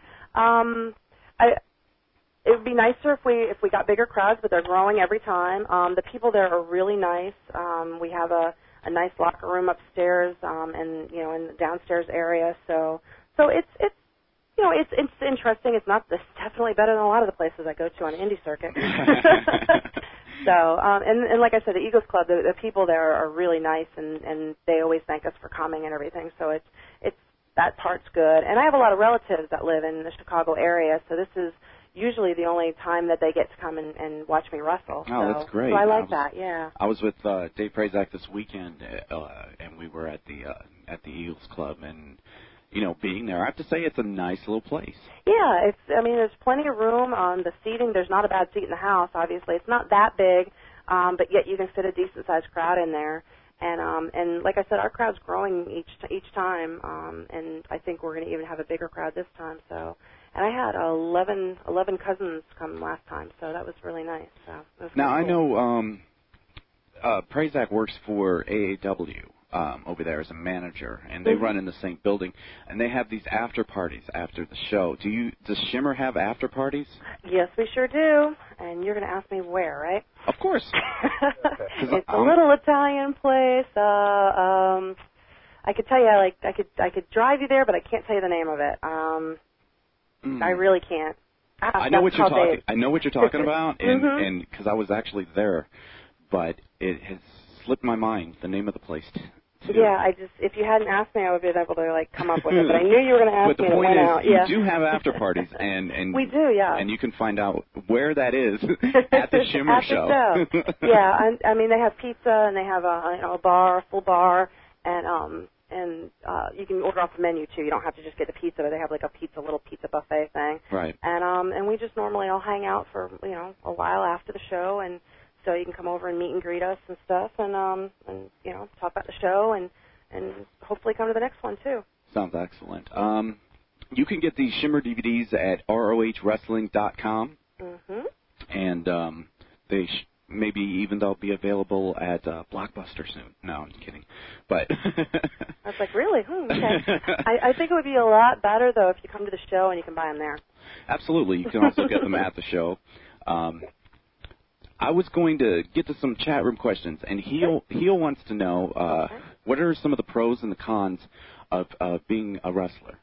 It would be nicer if we got bigger crowds, but they're growing every time. The people there are really nice. We have a nice locker room upstairs, and in the downstairs area. So it's interesting. It's definitely better than a lot of the places I go to on the indie circuit. So and like I said, the Eagles Club, the people there are really nice, and they always thank us for coming and everything. So it's that part's good. And I have a lot of relatives that live in the Chicago area, so this is usually the only time that they get to come and watch me wrestle. Oh, that's great. So I like that, yeah. I was with Dave Prazak this weekend, and we were at the Eagles Club, and, being there, I have to say it's a nice little place. Yeah, there's plenty of room. The seating, there's not a bad seat in the house, obviously. It's not that big, but yet you can fit a decent-sized crowd in there. And like I said, our crowd's growing each time, and I think we're going to even have a bigger crowd this time, so... And I had 11 cousins come last time, so that was really nice. So it was now, cool. I know Prazak works for AAW over there as a manager, and they run in the same building, and they have these after parties after the show. Does Shimmer have after parties? Yes, we sure do. And you're going to ask me where, right? Of course. It's a little Italian place. I could tell you, I could drive you there, but I can't tell you the name of it. I really can't. I know what you're talking. I know what you're talking about, and because I was actually there, but it has slipped my mind the name of the place. Yeah, if you hadn't asked me, I would have been able to come up with it. But I knew you were going to ask me. But the point is, you do have after parties, and we do, yeah. And you can find out where that is at the Shimmer show. Yeah, they have pizza, and they have a bar, a full bar, and you can order off the menu too. You don't have to just get the pizza. They have like a little pizza buffet thing. Right. And we just normally all hang out for a while after the show, and so you can come over and meet and greet us and stuff, and talk about the show and hopefully come to the next one too. Sounds excellent. You can get these Shimmer DVDs at ROHWrestling.com. Mm-hmm. And they maybe even they'll be available at Blockbuster soon. No, I'm kidding. But I was like, really? Okay. I think it would be a lot better though if you come to the show and you can buy them there. Absolutely, you can also get them at the show. I was going to get to some chat room questions, and Heel wants to know what are some of the pros and the cons of being a wrestler.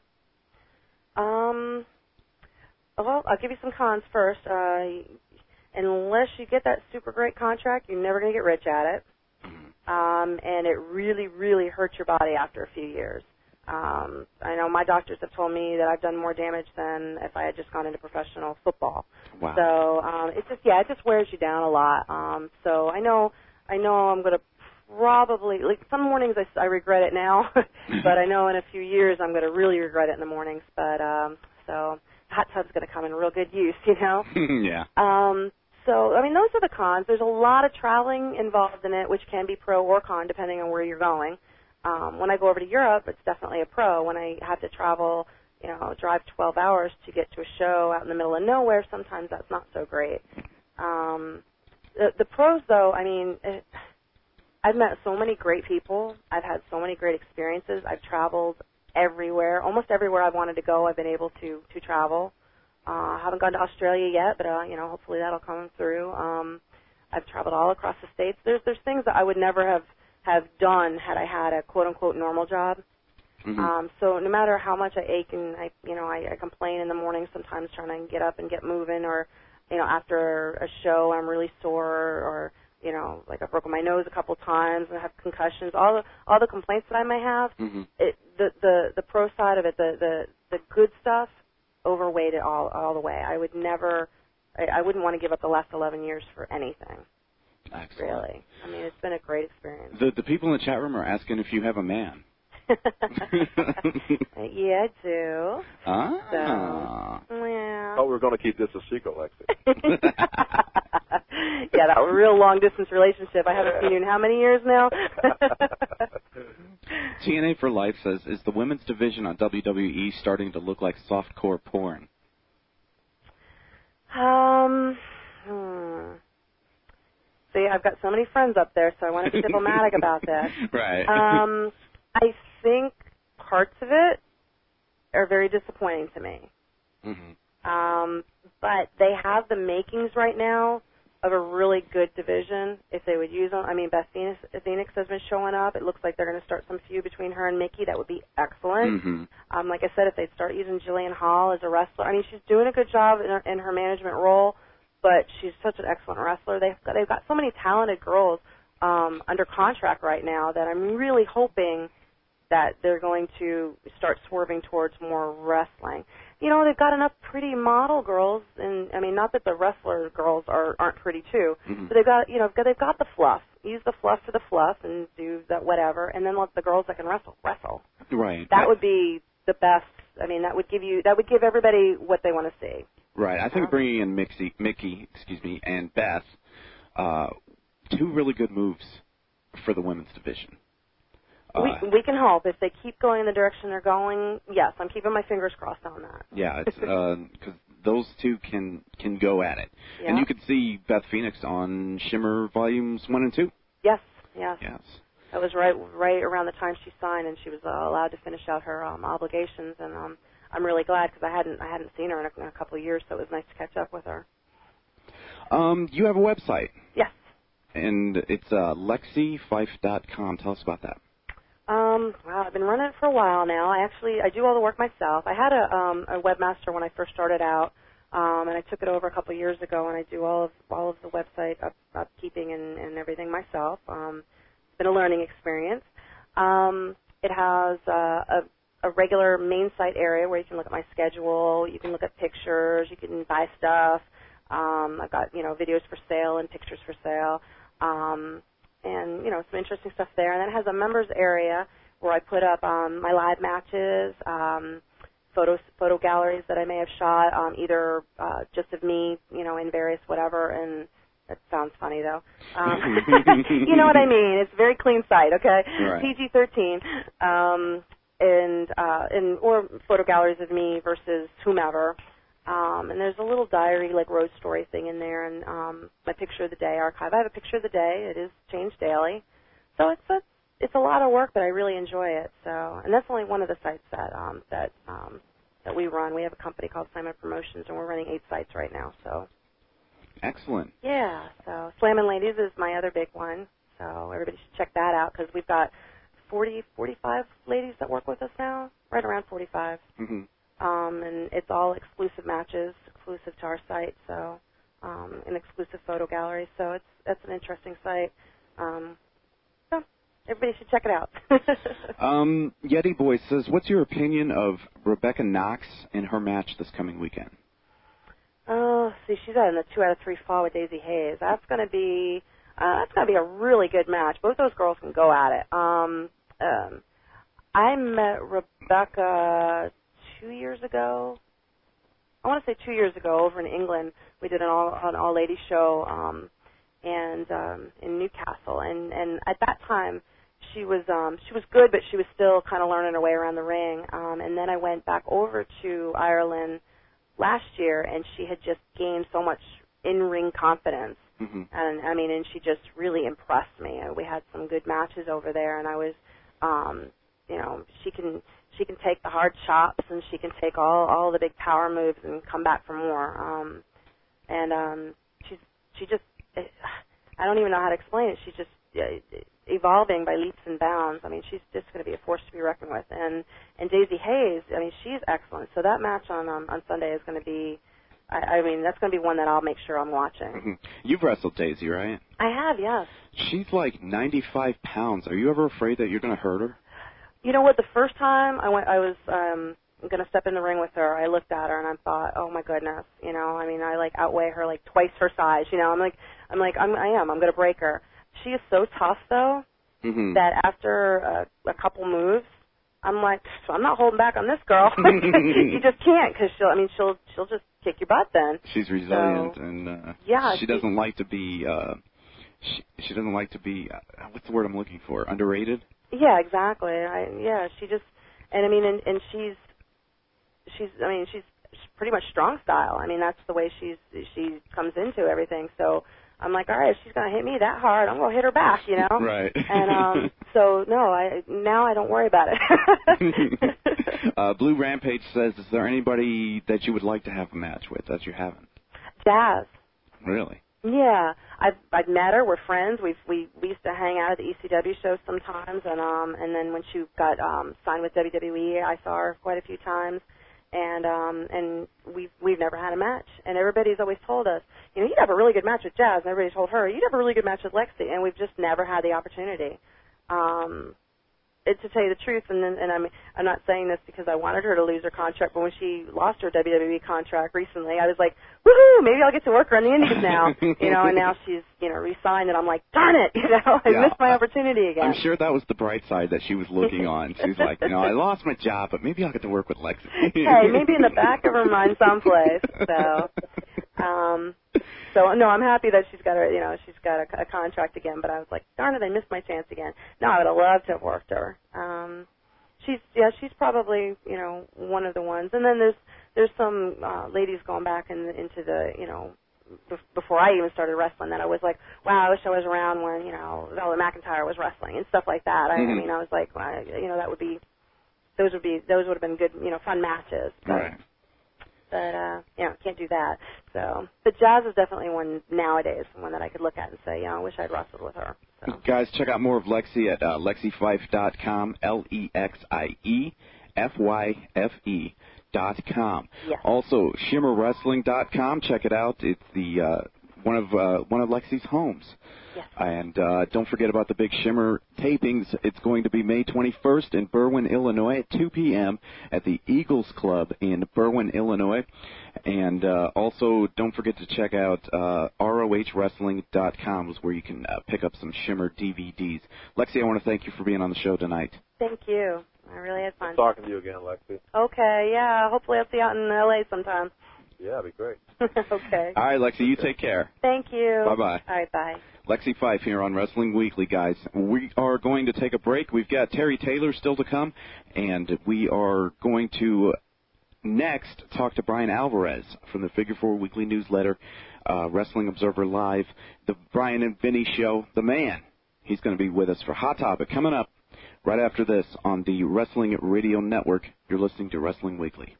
Well, I'll give you some cons first. Unless you get that super great contract, you're never going to get rich at it. And it really, really hurts your body after a few years. I know my doctors have told me that I've done more damage than if I had just gone into professional football. Wow. So it just wears you down a lot. So I know I'm going to probably, like some mornings I regret it now, but I know in a few years I'm going to really regret it in the mornings. But so the hot tub's going to come in real good use, Yeah. So, I mean, those are the cons. There's a lot of traveling involved in it, which can be pro or con depending on where you're going. When I go over to Europe, it's definitely a pro. When I have to travel, drive 12 hours to get to a show out in the middle of nowhere, sometimes that's not so great. The pros, though, I mean, I've met so many great people. I've had so many great experiences. I've traveled everywhere. Almost everywhere I've wanted to go, I've been able to travel. I haven't gone to Australia yet, but hopefully that'll come through. I've traveled all across the states. There's things that I would never have done had I had a quote unquote normal job. Mm-hmm. So no matter how much I ache and I complain in the morning sometimes trying to get up and get moving, or after a show I'm really sore, or like I've broken my nose a couple times and I have concussions. All the complaints that I may have, mm-hmm. The pro side of it, the good stuff overweighed it all the way. I wouldn't want to give up the last 11 years for anything. Excellent. Really. I mean, it's been a great experience. The people in the chat room are asking if you have a man. Yeah, I do. Ah. So, yeah. Oh, we're going to keep this a secret, Lexi. Yeah, that was a real long-distance relationship. I haven't seen you in how many years now? TNA for Life says, is the women's division on WWE starting to look like softcore porn? See, I've got so many friends up there, so I want to be diplomatic about this. Right. I think parts of it are very disappointing to me. Mm-hmm. But they have the makings right now of a really good division if they would use them. I mean, Beth Phoenix has been showing up. It looks like they're going to start some feud between her and Mickey. That would be excellent. Mm-hmm. Like I said, if they'd start using Jillian Hall as a wrestler, I mean, she's doing a good job in her management role, but she's such an excellent wrestler. They've got so many talented girls under contract right now that I'm really hoping that they're going to start swerving towards more wrestling. They've got enough pretty model girls, and I mean, not that the wrestler girls aren't pretty too, mm-hmm. but they've got the fluff. Use the fluff for the fluff, and do that whatever, and then let the girls that can wrestle. Right. That would be the best. I mean, that would give everybody what they want to see. Right. I think bringing in Mickey, and Beth, two really good moves for the women's division. We can hope if they keep going in the direction they're going. Yes, I'm keeping my fingers crossed on that. Yeah, it's because those two can go at it, yeah. And you could see Beth Phoenix on Shimmer Volumes 1 and 2. Yes. That was right around the time she signed, and she was allowed to finish out her obligations, and I'm really glad because I hadn't seen her in a couple of years, so it was nice to catch up with her. You have a website. Yes. And it's LexiFife.com. Tell us about that. Well, I've been running it for a while now. I do all the work myself. I had a webmaster when I first started out, and I took it over a couple of years ago, and I do all of the website upkeeping and everything myself. It's been a learning experience. It has a regular main site area where you can look at my schedule, you can look at pictures, you can buy stuff. I've got videos for sale and pictures for sale. And some interesting stuff there. And then it has a members area where I put up my live matches, photo galleries that I may have shot, either just of me, in various whatever, and that sounds funny though. You know what I mean? It's a very clean site, okay? Right. PG-13, and or photo galleries of me versus whomever. And there's a little diary, like road story thing in there, and my picture of the day archive. I have a picture of the day. It is changed daily, so it's a lot of work, but I really enjoy it. So, and that's only one of the sites that we run. We have a company called Slammin' Promotions, and we're running 8 sites right now. So. Excellent. Yeah. So Slammin' Ladies is my other big one. So everybody should check that out because we've got 45 ladies that work with us now, right around 45. Mm-hmm. And it's all exclusive matches, exclusive to our site, so an exclusive photo gallery. So that's an interesting site. So everybody should check it out. Yeti Boy says, what's your opinion of Rebecca Knox in her match this coming weekend? Oh, see, she's in the 2 out of 3 fall with Daisy Hayes. That's going to be a really good match. Both those girls can go at it. I met Rebecca 2 years ago. I want to say 2 years ago over in England. We did an all ladies show and in Newcastle, and at that time she was good, but she was still kind of learning her way around the ring. And then I went back over to Ireland last year, and she had just gained so much in-ring confidence. Mm-hmm. And she just really impressed me. And we had some good matches over there, and I was, she can take the hard chops, and she can take all the big power moves and come back for more. She just, I don't even know how to explain it. She's just evolving by leaps and bounds. I mean, she's just going to be a force to be reckoned with. And Daisy Hayes, I mean, she's excellent. So that match on Sunday is going to be, that's going to be one that I'll make sure I'm watching. Mm-hmm. You've wrestled Daisy, right? I have, yes. She's like 95 pounds. Are you ever afraid that you're going to hurt her? You know what? The first time I was going to step in the ring with her, I looked at her and I thought, oh my goodness, I outweigh her like twice her size. I'm going to break her. She is so tough though, mm-hmm. that after a couple moves, I'm like, I'm not holding back on this girl. You just can't, because she'll just kick your butt then. She's resilient, and she doesn't like to be she doesn't like to be what's the word I'm looking for? Underrated? Yeah, exactly. She just she's pretty much strong style. I mean, that's the way she comes into everything. So I'm like, all right, if she's gonna hit me that hard, I'm gonna hit her back, Right. And so no, I don't worry about it. Blue Rampage says, is there anybody that you would like to have a match with that you haven't? Jazz. Really? Yeah, I've met her. We're friends. We used to hang out at the ECW shows sometimes, and then when she got signed with WWE, I saw her quite a few times. And we've never had a match, and everybody's always told us, you'd have a really good match with Jazz, and everybody told her you'd have a really good match with Lexi, and we've just never had the opportunity. To tell you the truth, and I'm not saying this because I wanted her to lose her contract, but when she lost her WWE contract recently, I was like, woohoo, maybe I'll get to work her on the Indies now, and now she's re-signed, and I'm like, darn it, I missed my opportunity again. I'm sure that was the bright side that she was looking on. She's like, I lost my job, but maybe I'll get to work with Lexi. Hey, maybe in the back of her mind someplace. So no, I'm happy that she's got a contract again. But I was like, darn it, I missed my chance again. No, I would have loved to have worked her. She's probably one of the ones. And then there's some ladies going back into the before I even started wrestling that I was like, wow, I wish I was around when Velvet McIntyre was wrestling and stuff like that. I mean, I was like, well, that would be those would have been good fun matches. But, right. But can't do that. So, but Jazz is definitely one nowadays, one that I could look at and say, I wish I'd wrestled with her. So. Guys, check out more of Lexi at LexiFife.com, LexiFife.com. Yes. Also, ShimmerWrestling.com. Check it out. It's the one of Lexi's homes. Yes. And don't forget about the big Shimmer tapings. It's going to be May 21st in Berwyn, Illinois at 2 p.m. at the Eagles Club in Berwyn, Illinois. And also don't forget to check out ROHWrestling.com, where you can pick up some Shimmer DVDs. Lexi, I want to thank you for being on the show tonight. Thank you. I really had fun. Good talking to you again, Lexi. Okay, yeah. Hopefully I'll see you out in L.A. sometime. Yeah, that'd be great. Okay. All right, Lexi, you take care. Thank you. Bye-bye. All right, bye. Lexi Fife here on Wrestling Weekly, guys. We are going to take a break. We've got Terry Taylor still to come, and we are going to next talk to Brian Alvarez from the Figure 4 Weekly newsletter, Wrestling Observer Live, the Brian and Vinny Show, the man. He's going to be with us for Hot Topic coming up right after this on the Wrestling Radio Network. You're listening to Wrestling Weekly.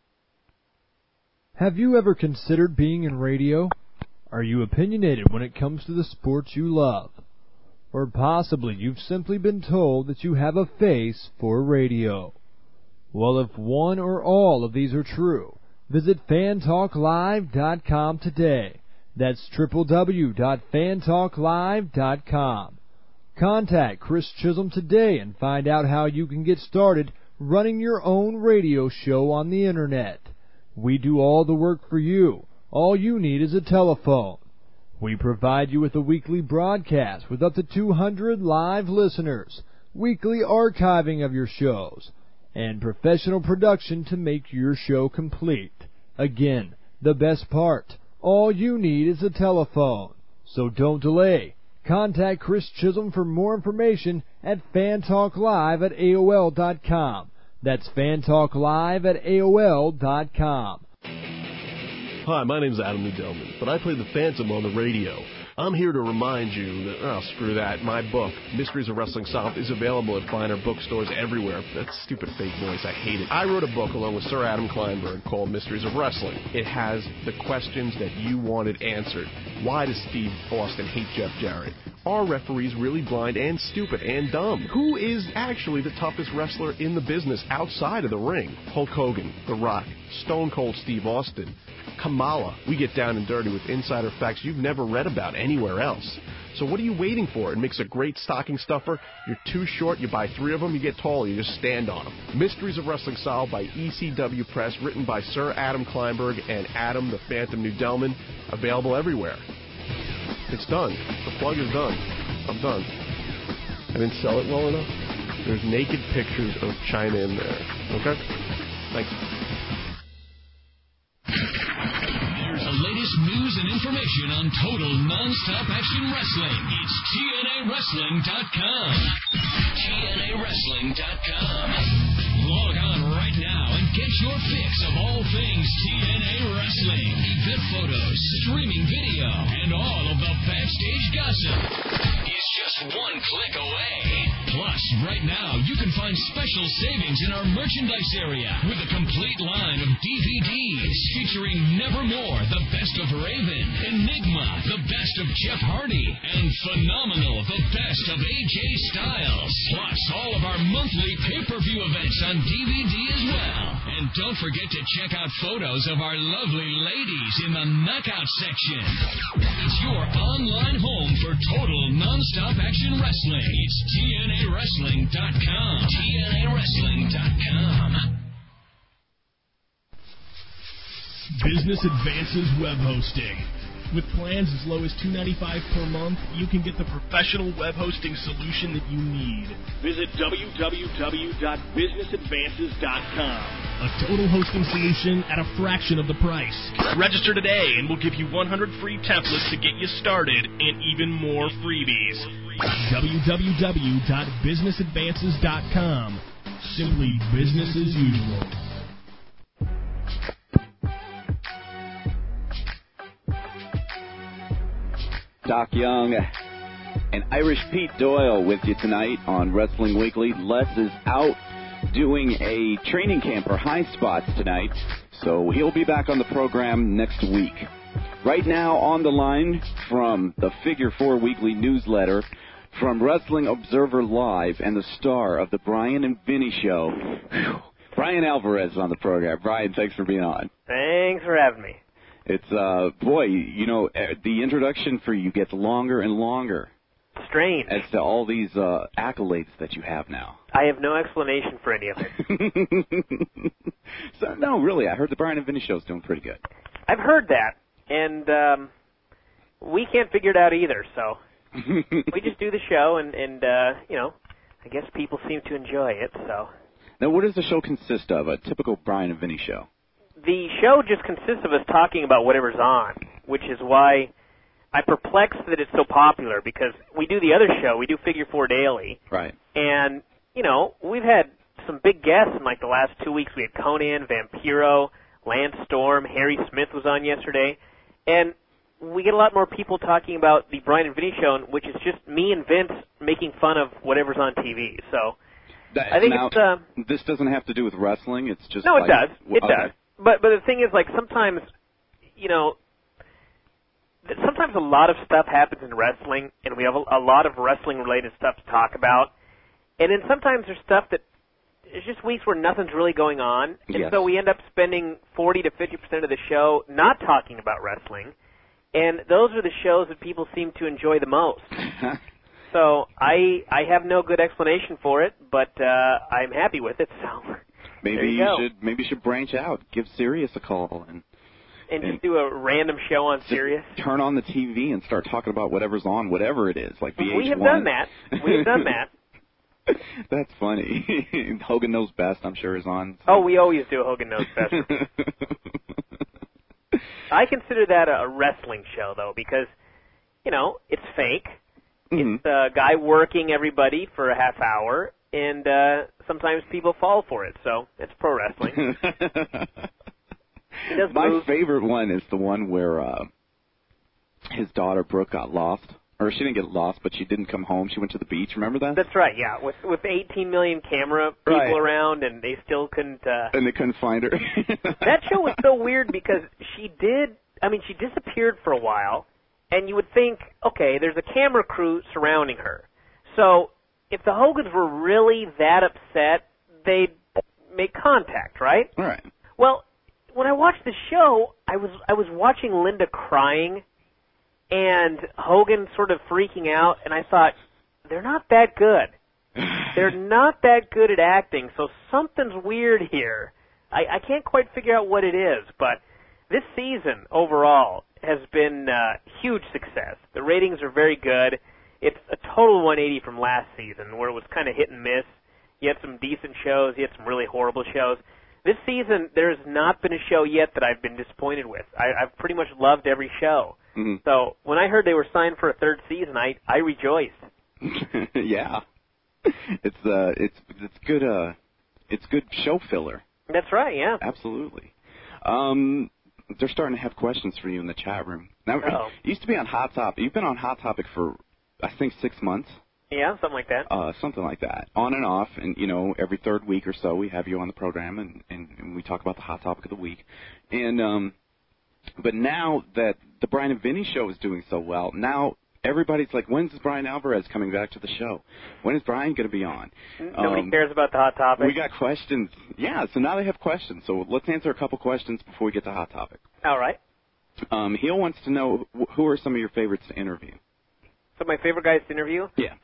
Have you ever considered being in radio? Are you opinionated when it comes to the sports you love? Or possibly you've simply been told that you have a face for radio? Well, if one or all of these are true, visit fantalklive.com today. That's www.fantalklive.com. Contact Chris Chisholm today and find out how you can get started running your own radio show on the Internet. We do all the work for you. All you need is a telephone. We provide you with a weekly broadcast with up to 200 live listeners, weekly archiving of your shows, and professional production to make your show complete. Again, the best part, all you need is a telephone. So don't delay. Contact Chris Chisholm for more information at fantalklive@AOL.com. That's fantalklive@AOL.com. Hi, my name's Adam Nudelman, but I play the Phantom on the radio. I'm here to remind you that, screw that, my book, Mysteries of Wrestling Solved, is available at finer bookstores everywhere. That stupid fake voice, I hate it. I wrote a book along with Sir Adam Kleinberg called Mysteries of Wrestling. It has the questions that you wanted answered. Why does Steve Austin hate Jeff Jarrett? Are referees really blind and stupid and dumb? Who is actually the toughest wrestler in the business outside of the ring? Hulk Hogan, The Rock, Stone Cold Steve Austin, Kamala. We get down and dirty with insider facts you've never read about anywhere else. So what are you waiting for? It makes a great stocking stuffer. You're too short, you buy 3 of them, you get taller, you just stand on them. Mysteries of Wrestling Solved by ECW Press, written by Sir Adam Kleinberg and Adam the Phantom Nudelman. Available everywhere. It's done. The plug is done. I'm done. I didn't sell it well enough. There's naked pictures of China in there. Okay? Thanks. There's the latest news and information on total non-stop action wrestling. It's TNAWrestling.com. TNAWrestling.com. Log on right now and get your fix of all things TNA Wrestling. Event photos, streaming video, and all of the backstage gossip is just one click away. Plus, right now, you can find special savings in our merchandise area with a complete line of DVDs featuring Nevermore, the best of Raven, Enigma, the best of Jeff Hardy, and Phenomenal, the best of AJ Styles. Plus, all of our monthly pay-per-view events on DVD as well. And don't forget to check out photos of our lovely ladies in the Knockout section. It's your online home for total non-stop action wrestling. It's TNAWrestling.com. TNAWrestling.com. Business Advances Web Hosting. With plans as low as $2.95 per month, you can get the professional web hosting solution that you need. Visit www.businessadvances.com. A total hosting solution at a fraction of the price. Register today and we'll give you 100 free templates to get you started and even more freebies. www.businessadvances.com. Simply business as usual. Doc Young and Irish Pete Doyle with you tonight on Wrestling Weekly. Les is out doing a training camp for High Spots tonight, so he'll be back on the program next week. Right now on the line from the Figure 4 Weekly newsletter, from Wrestling Observer Live and the star of the Brian and Vinny Show, Brian Alvarez on the program. Brian, thanks for being on. Thanks for having me. It's, boy, you know, the introduction for you gets longer and longer. Strange. As to all these accolades that you have now. I have no explanation for any of it. So, no, really, I heard the Brian and Vinny show's doing pretty good. I've heard that, and we can't figure it out either, so we just do the show, and you know, I guess people seem to enjoy it, so. Now, what does the show consist of, a typical Brian and Vinny show? The show just consists of us talking about whatever's on, which is why I'm perplexed that it's so popular, because we do the other show, we do Figure 4 Daily. Right. And, you know, we've had some big guests in like the last 2 weeks. We had Conan, Vampiro, Lance Storm, Harry Smith was on yesterday. And we get a lot more people talking about the Brian and Vinny show, which is just me and Vince making fun of whatever's on TV. So I think now, it's... this doesn't have to do with wrestling, it's just No, like, it does. It okay. does. But the thing is, like, sometimes, you know, sometimes a lot of stuff happens in wrestling, and we have a lot of wrestling-related stuff to talk about. And then sometimes there's stuff that it's just weeks where nothing's really going on, and Yes. so we end up spending 40 to 50% of the show not talking about wrestling. And those are the shows that people seem to enjoy the most. So I have no good explanation for it, but I'm happy with it. So Maybe there you you should branch out, give Sirius a call, and just do a random show on Sirius. turn on the TV and start talking about whatever's on, whatever it is, like VH1. We have done that. We have done that. That's funny. Hogan Knows Best, I'm sure, is on. Oh, we always do a Hogan Knows Best. I consider that a wrestling show, though, because, you know, it's fake. Mm-hmm. It's a guy working everybody for a half hour, and sometimes people fall for it, so it's pro wrestling. My favorite one is the one where his daughter Brooke got lost. Or she didn't get lost, but she didn't come home. She went to the beach. Remember that? That's right, yeah. With 18 million camera people Right. around, and they still couldn't... And they couldn't find her. That show was so weird because she disappeared for a while, and you would think, okay, there's a camera crew surrounding her. So if the Hogans were really that upset, they'd make contact, right? All right. Well, when I watched the show, I was watching Linda crying and Hogan sort of freaking out, and I thought, they're not that good. They're not that good at acting, so something's weird here. I can't quite figure out what it is, but this season overall has been huge success. The ratings are very good. It's a total 180 from last season, where it was kind of hit and miss. You had some decent shows, you had some really horrible shows. This season, there's not been a show yet that I've been disappointed with. I've pretty much loved every show. Mm-hmm. So when I heard they were signed for a third season, I rejoiced. Yeah, it's good. It's good show filler. That's right. Yeah. Absolutely. They're starting to have questions for you in the chat room. Now, you used to be on Hot Topic. You've been on Hot Topic for, I think, 6 months. Yeah, something like that. Something like that. On and off, and, you know, every third week or so we have you on the program, and we talk about the Hot Topic of the week. And but now that the Brian and Vinny show is doing so well, now everybody's like, when's Brian Alvarez coming back to the show? When is Brian going to be on? Nobody cares about the Hot Topic. We got questions. Yeah, so now they have questions. So let's answer a couple questions before we get to Hot Topic. All right. Heel wants to know, who are some of your favorites to interview? So my favorite guys to interview? Yeah.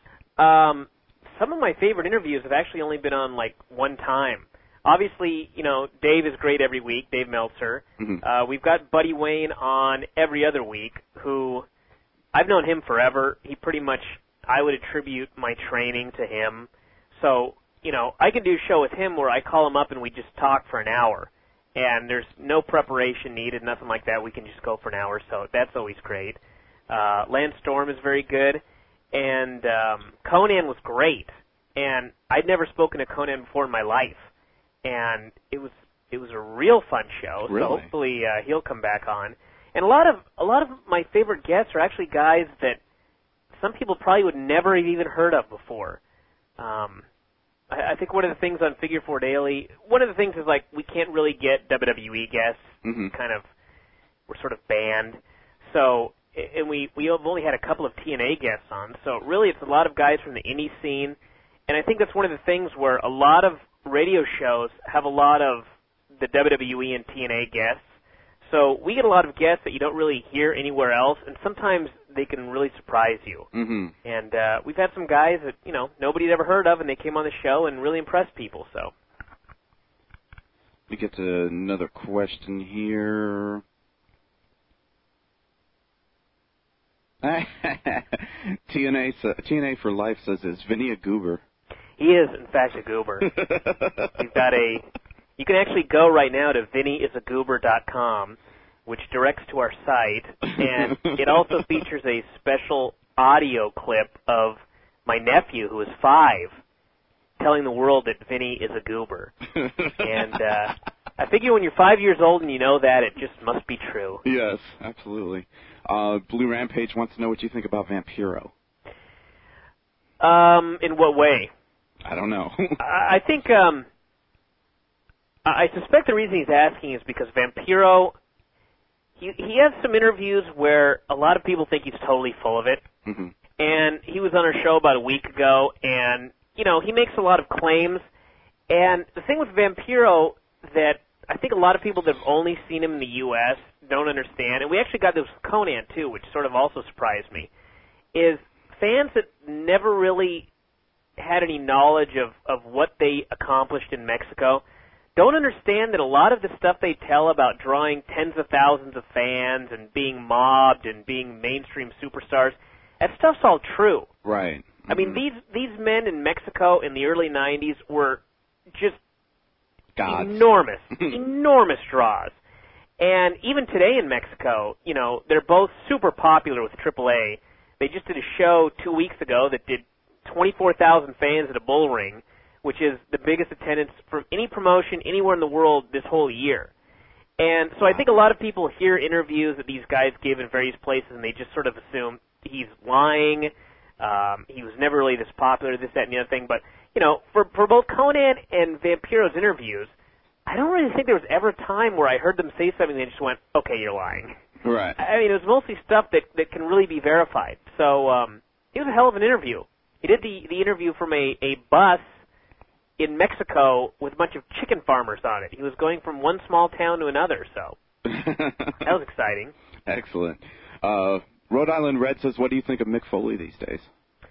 Some of my favorite interviews have actually only been on, like, one time. Obviously, you know, Dave is great every week, Dave Meltzer. Mm-hmm. We've got Buddy Wayne on every other week, who I've known him forever. He pretty much, I would attribute my training to him. So, you know, I can do a show with him where I call him up and we just talk for an hour. And there's no preparation needed, nothing like that. We can just go for an hour, so that's always great. Lance Storm is very good. And Conan was great. And I'd never spoken to Conan before in my life. And it was a real fun show. Really? So hopefully he'll come back on. And a lot of my favorite guests are actually guys that some people probably would never have even heard of before. I think one of the things on Figure 4 Daily, one of the things is like we can't really get WWE guests. Mm-hmm. We're sort of banned. So, and we have only had a couple of TNA guests on. So really, it's a lot of guys from the indie scene. And I think that's one of the things where a lot of radio shows have a lot of the WWE and TNA guests. So we get a lot of guests that you don't really hear anywhere else, and sometimes they can really surprise you. Mm-hmm. And we've had some guys that, nobody had ever heard of, and they came on the show and really impressed people, so. We get to another question here. TNA for Life says, is Vinny a goober? He is, in fact, a goober. You can actually go right now to VinnyIsAGoober.com, which directs to our site, and it also features a special audio clip of my nephew, who is 5, telling the world that Vinny is a goober. And I figure when you're 5 years old and you know that, it just must be true. Yes, absolutely. Blue Rampage wants to know what you think about Vampiro. In what way? I don't know. I think, I suspect the reason he's asking is because Vampiro, he has some interviews where a lot of people think he's totally full of it. Mm-hmm. And he was on our show about a week ago, and, he makes a lot of claims. And the thing with Vampiro that I think a lot of people that have only seen him in the U.S. don't understand, and we actually got this with Conan, too, which sort of also surprised me, is fans that never really had any knowledge of what they accomplished in Mexico don't understand that a lot of the stuff they tell about drawing tens of thousands of fans and being mobbed and being mainstream superstars, that stuff's all true. Right. Mm-hmm. I mean, these men in Mexico in the early 90s were just gods. enormous draws. And even today in Mexico, they're both super popular with AAA. They just did a show 2 weeks ago that did 24,000 fans at a bull ring, which is the biggest attendance for any promotion anywhere in the world this whole year. And so I think a lot of people hear interviews that these guys give in various places, and they just sort of assume he's lying, he was never really this popular, this, that, and the other thing. But, for both Conan and Vampiro's interviews, I don't really think there was ever a time where I heard them say something and they just went, okay, you're lying. Right. I mean, it was mostly stuff that can really be verified. So it was a hell of an interview. He did the interview from a bus in Mexico with a bunch of chicken farmers on it. He was going from one small town to another, so that was exciting. Excellent. Rhode Island Red says, what do you think of Mick Foley these days?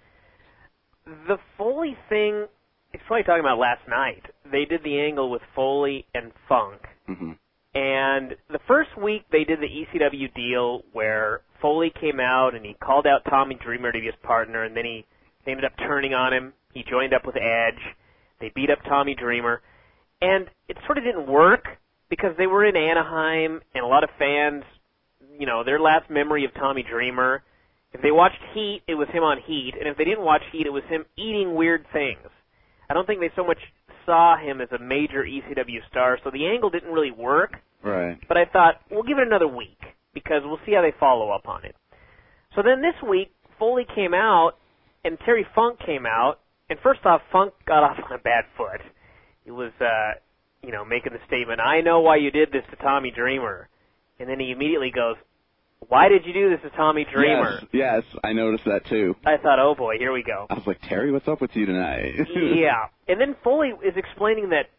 The Foley thing, it's probably talking about last night. They did the angle with Foley and Funk. Mm-hmm. And the first week they did the ECW deal where Foley came out and he called out Tommy Dreamer to be his partner, and then they ended up turning on him. He joined up with Edge. They beat up Tommy Dreamer. And it sort of didn't work because they were in Anaheim, and a lot of fans, their last memory of Tommy Dreamer, if they watched Heat, it was him on Heat, and if they didn't watch Heat, it was him eating weird things. I don't think they so much saw him as a major ECW star, so the angle didn't really work. Right. But I thought, we'll give it another week, because we'll see how they follow up on it. So then this week, Foley came out, and Terry Funk came out, and first off, Funk got off on a bad foot. He was, making the statement, I know why you did this to Tommy Dreamer. And then he immediately goes, why did you do this to Tommy Dreamer? Yes, I noticed that too. I thought, oh boy, here we go. I was like, Terry, what's up with you tonight? Yeah. And then Foley is explaining that,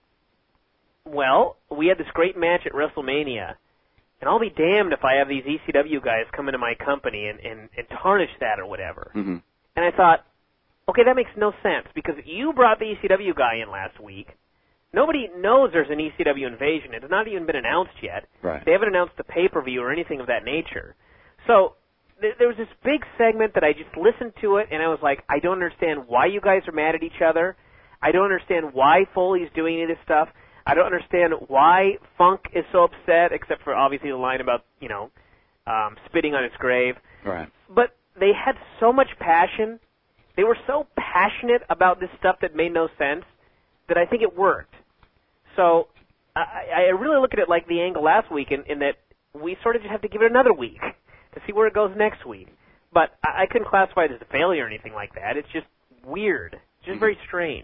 well, we had this great match at WrestleMania, and I'll be damned if I have these ECW guys come into my company and tarnish that or whatever. Mm-hmm. And I thought, okay, that makes no sense, because you brought the ECW guy in last week. Nobody knows there's an ECW invasion. It's not even been announced yet. Right. They haven't announced the pay-per-view or anything of that nature. So there was this big segment that I just listened to it, and I was like, I don't understand why you guys are mad at each other. I don't understand why Foley's doing any of this stuff. I don't understand why Funk is so upset, except for obviously the line about, spitting on his grave. Right. But they had so much passion. They were so passionate about this stuff that made no sense that I think it worked. So I really look at it like the angle last week in that we sort of just have to give it another week to see where it goes next week. But I couldn't classify it as a failure or anything like that. It's just weird. It's just very strange.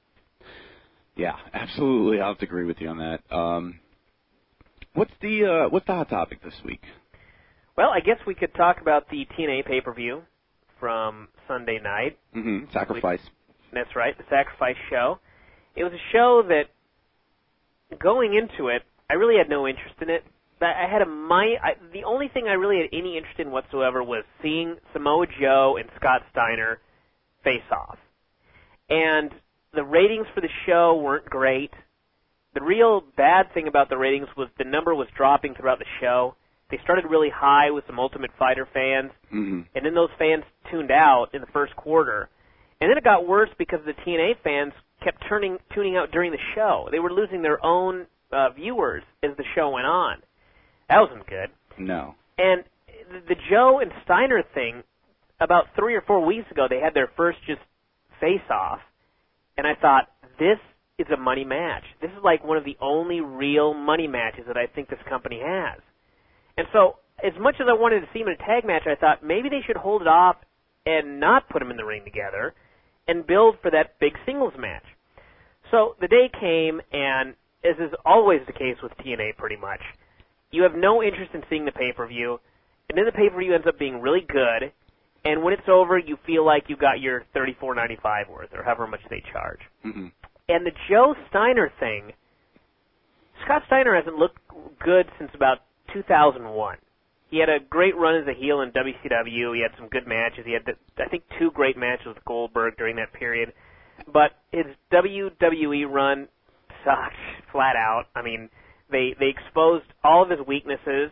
Yeah, absolutely. I'll have to agree with you on that. What's the hot topic this week? Well, I guess we could talk about the TNA pay-per-view from Sunday night. Mm-hmm. Sacrifice. That's right, the Sacrifice show. It was a show that, going into it, I really had no interest in it. I had the only thing I really had any interest in whatsoever was seeing Samoa Joe and Scott Steiner face off. And the ratings for the show weren't great. The real bad thing about the ratings was the number was dropping throughout the show. They started really high with some Ultimate Fighter fans, and then those fans tuned out in the first quarter. And then it got worse because the TNA fans kept tuning out during the show. They were losing their own viewers as the show went on. That wasn't good. No. And the Joe and Steiner thing, about 3 or 4 weeks ago, they had their first just face-off, and I thought, this is a money match. This is like one of the only real money matches that I think this company has. And so, as much as I wanted to see them in a tag match, I thought maybe they should hold it off and not put them in the ring together and build for that big singles match. So the day came, and as is always the case with TNA pretty much, you have no interest in seeing the pay-per-view, and then the pay-per-view ends up being really good, and when it's over, you feel like you got your $34.95 worth, or however much they charge. Mm-hmm. And the Joe Steiner thing, Scott Steiner hasn't looked good since about 2001. He had a great run as a heel in WCW. He had some good matches. He had, I think, 2 great matches with Goldberg during that period. But his WWE run sucked flat out. I mean, they exposed all of his weaknesses.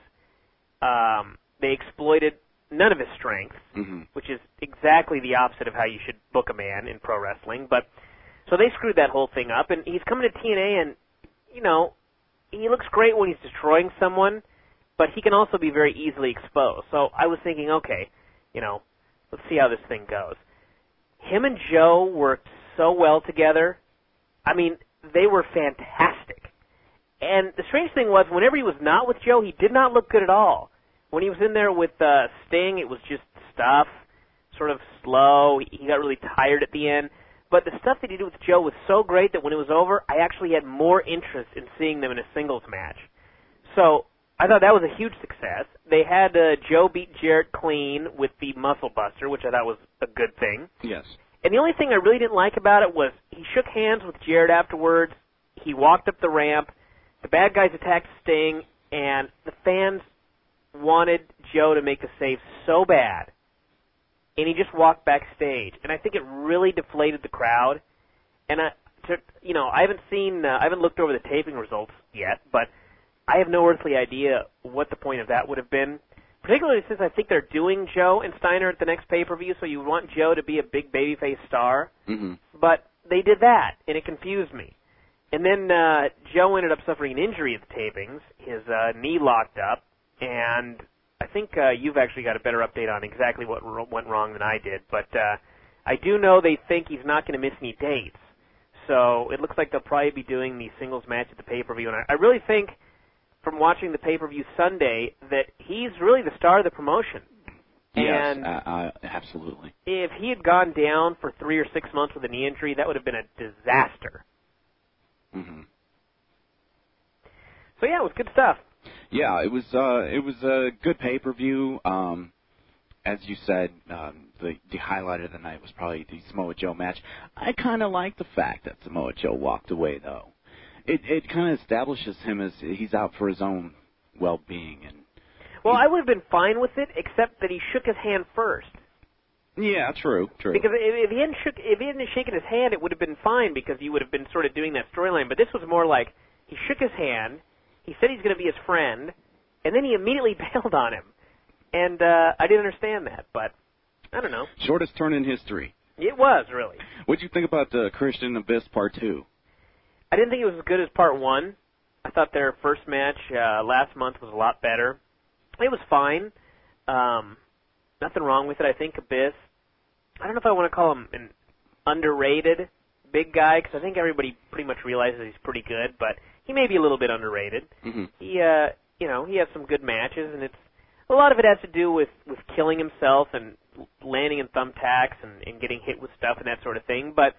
They exploited none of his strengths, which is exactly the opposite of how you should book a man in pro wrestling. But so they screwed that whole thing up, and he's coming to TNA, and, you know, he looks great when he's destroying someone, but he can also be very easily exposed. So I was thinking, okay, you know, let's see how this thing goes. Him and Joe worked so well together. I mean, they were fantastic. And the strange thing was, whenever he was not with Joe, he did not look good at all. When he was in there with Sting, it was just stuff, sort of slow. He got really tired at the end. But the stuff that he did with Joe was so great that when it was over, I actually had more interest in seeing them in a singles match. So I thought that was a huge success. They had Joe beat Jarrett clean with the Muscle Buster, which I thought was a good thing. Yes. And the only thing I really didn't like about it was he shook hands with Jarrett afterwards. He walked up the ramp. The bad guys attacked Sting, and the fans wanted Joe to make a save so bad, and he just walked backstage. And I think it really deflated the crowd. And I haven't looked over the taping results yet, but I have no earthly idea what the point of that would have been, particularly since I think they're doing Joe and Steiner at the next pay-per-view, so you want Joe to be a big babyface star. But they did that, and it confused me. And then Joe ended up suffering an injury at the tapings. His knee locked up, and I think you've actually got a better update on exactly what went wrong than I did. But I do know they think he's not going to miss any dates. So it looks like they'll probably be doing the singles match at the pay-per-view. And I really think, from watching the pay-per-view Sunday, that he's really the star of the promotion. Yes, And absolutely. if he had gone down for 3 or 6 months with a knee injury, that would have been a disaster. So yeah, it was good stuff. Yeah, it was a good pay-per-view. As you said, the highlight of the night was probably the Samoa Joe match. I kind of like the fact that Samoa Joe walked away, though. It kind of establishes him as he's out for his own well-being. And well, I would have been fine with it, except that he shook his hand first. Yeah, true. Because if he hadn't shaken his hand, it would have been fine because you would have been sort of doing that storyline. But this was more like he shook his hand, he said he's going to be his friend, and then he immediately bailed on him. And I didn't understand that, but I don't know. Shortest turn in history. It was, really. What did you think about Christian Abyss Part 2? I didn't think it was as good as Part 1. I thought their first match last month was a lot better. It was fine. Nothing wrong with it. I think Abyss, I don't know if I want to call him an underrated big guy, because I think everybody pretty much realizes he's pretty good, but he may be a little bit underrated. He has some good matches, and a lot of it has to do with killing himself and landing in thumbtacks and getting hit with stuff and that sort of thing, but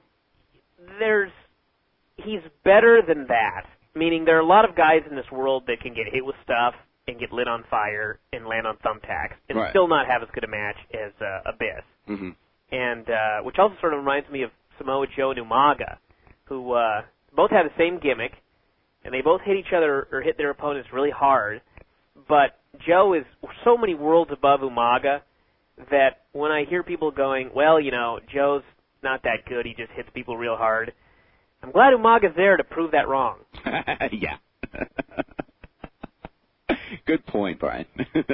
he's better than that, meaning there are a lot of guys in this world that can get hit with stuff and get lit on fire and land on thumbtacks and still not have as good a match as Abyss. And which also sort of reminds me of Samoa Joe and Umaga, who both have the same gimmick, and they both hit each other or hit their opponents really hard, but Joe is so many worlds above Umaga that when I hear people going, well, Joe's not that good, he just hits people real hard, I'm glad Umaga's there to prove that wrong. Yeah. Good point, Brian.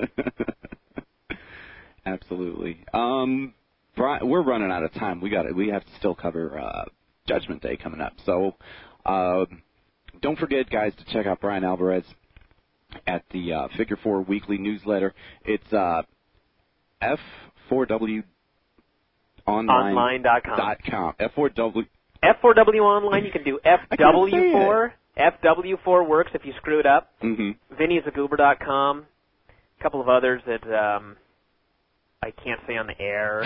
Absolutely. Brian, we're running out of time. We have to still cover Judgment Day coming up. So don't forget, guys, to check out Brian Alvarez at the Figure 4 Weekly newsletter. It's F4W Online.com. F4W. F4W Online, you can do FW4. FW4 works if you screw it up. Mm-hmm. VinnyIsAGoober.com. A couple of others that I can't say on the air.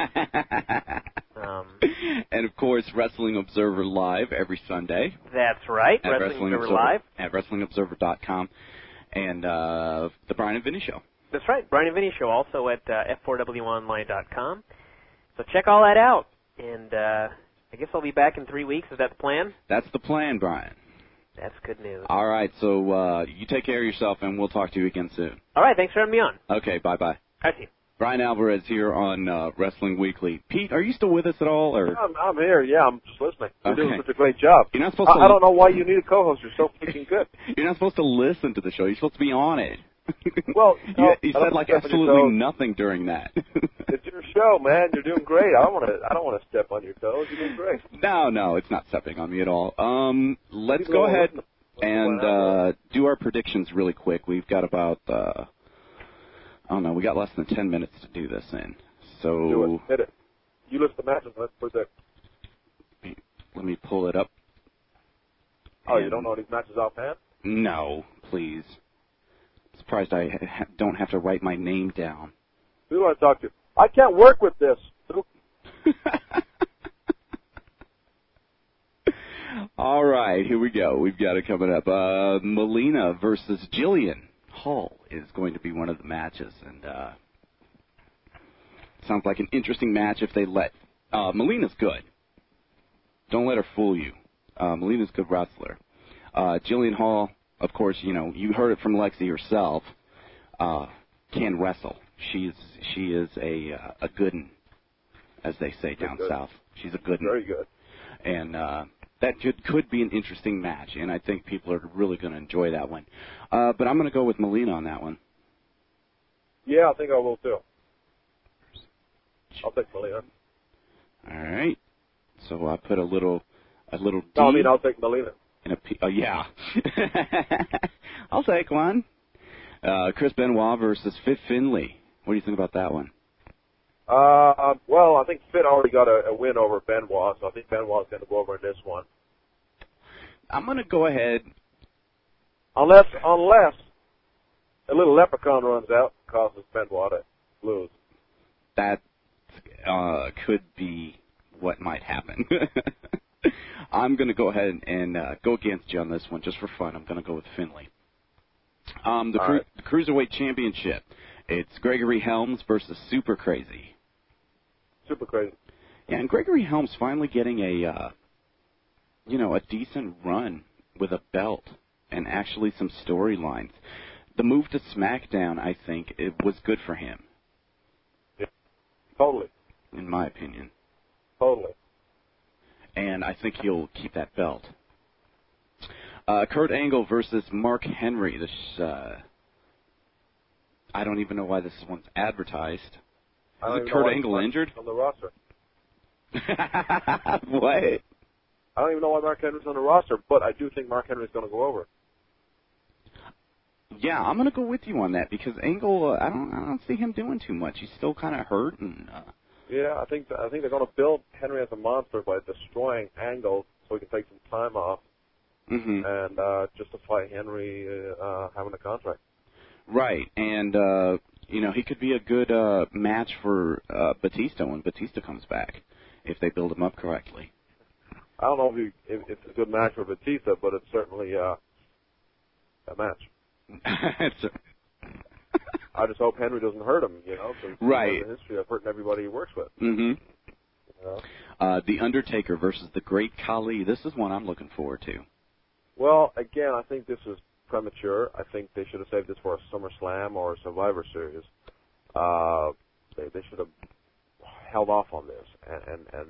And, of course, Wrestling Observer Live every Sunday. That's right, Wrestling Observer Live. At WrestlingObserver.com. And the Brian and Vinny Show. That's right, Brian and Vinny Show, also at F4WOnline.com. So check all that out. And I guess I'll be back in 3 weeks. Is that the plan? That's the plan, Brian. That's good news. All right, so you take care of yourself, and we'll talk to you again soon. All right, thanks for having me on. Okay, bye-bye. I see you. Brian Alvarez here on Wrestling Weekly. Pete, are you still with us at all? Or? I'm here, yeah, I'm just listening. You're Okay. doing such a great job. You're not supposed to. I don't know why you need a co-host. You're so freaking good. You're not supposed to listen to the show. You're supposed to be on it. Well, you said like absolutely nothing during that. It's your show, man. You're doing great. I don't want to step on your toes. You're doing great. No, it's not stepping on me at all. Let's go ahead and do our predictions really quick. We've got about we got less than 10 minutes to do this in. So do it. Hit it. You list the matches. Let's predict. Let me pull it up. Oh, you don't know these matches offhand? No, please. Surprised I don't have to write my name down. Who do I talk to? I can't work with this. All right, here we go. We've got it coming up. Melina versus Jillian Hall is going to be one of the matches, and sounds like an interesting match if they let... Melina's good. Don't let her fool you. Melina's a good wrestler. Jillian Hall, of course, you heard it from Lexi herself, can wrestle. She is a good one, as they say down south. She's a good one. Very good. And that could be an interesting match, and I think people are really going to enjoy that one. But I'm going to go with Melina on that one. Yeah, I think I will too. I'll take Melina. All right. So I put a little D. No, I mean I'll take Melina. And yeah. I'll take one. Chris Benoit versus Fit Finlay. What do you think about that one? Well, I think Fit already got a win over Benoit, so I think Benoit's going to go over in this one. I'm going to go ahead. Unless a little leprechaun runs out and causes Benoit to lose. That could be what might happen. I'm going to go ahead and go against you on this one just for fun. I'm going to go with Finlay. The Cruiserweight Championship. It's Gregory Helms versus Super Crazy. Super Crazy. Yeah, and Gregory Helms finally getting a decent run with a belt and actually some storylines. The move to SmackDown, I think, it was good for him. Yeah, totally. In my opinion. Totally. And I think he'll keep that belt. Kurt Angle versus Mark Henry. This, I don't even know why this one's advertised. Is Kurt Angle injured? On the roster. What? I don't even know why Mark Henry's on the roster, but I do think Mark Henry's going to go over. Yeah, I'm going to go with you on that because Angle, I don't see him doing too much. He's still kind of hurt and. Yeah, I think they're going to build Henry as a monster by destroying Angle so he can take some time off and justify Henry having a contract. Right, and he could be a good match for Batista when Batista comes back if they build him up correctly. I don't know if it's a good match for Batista, but it's certainly a match. I just hope Henry doesn't hurt him, because right. He has a history of hurting everybody he works with. The Undertaker versus the Great Khali. This is one I'm looking forward to. Well, again, I think this is premature. I think they should have saved this for a SummerSlam or a Survivor Series. They should have held off on this and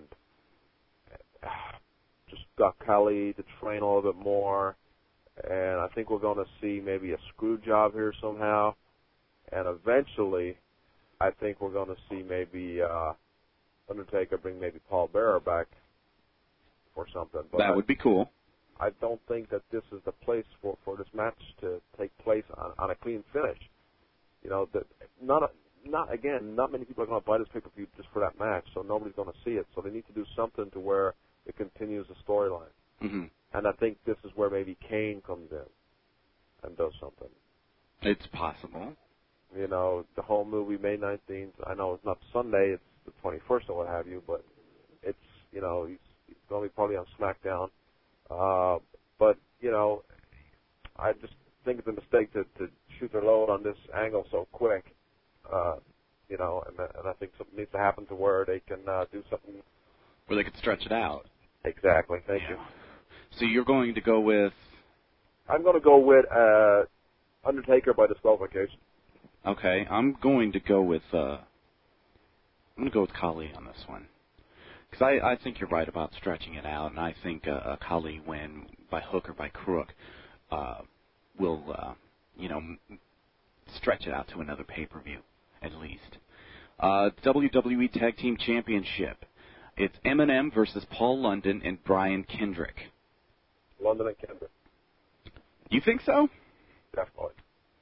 just got Khali to train a little bit more. And I think we're going to see maybe a screw job here somehow. And eventually, I think we're going to see maybe Undertaker bring maybe Paul Bearer back for something. But that would be cool. I don't think that this is the place for this match to take place on a clean finish. You know, not many people are going to buy this pay-per-view just for that match, so nobody's going to see it. So they need to do something to where it continues the storyline. Mm-hmm. And I think this is where maybe Kane comes in and does something. It's possible. You know, the whole movie, May 19th, I know it's not Sunday, it's the 21st or what have you, but it's, you know, he's going to be probably on SmackDown. But, you know, I just think it's a mistake to shoot their load on this angle so quick. You know, and I think something needs to happen to where they can do something. Where they can stretch it out. Exactly. Thank you. So you're going to go with? I'm going to go with Undertaker by disqualification. Okay, I'm going to go with Khali on this one. Because I think you're right about stretching it out, and I think a Khali win by hook or by crook will, stretch it out to another pay-per-view, at least. WWE Tag Team Championship. It's Eminem versus Paul London and Brian Kendrick. London and Kendrick. You think so? Definitely.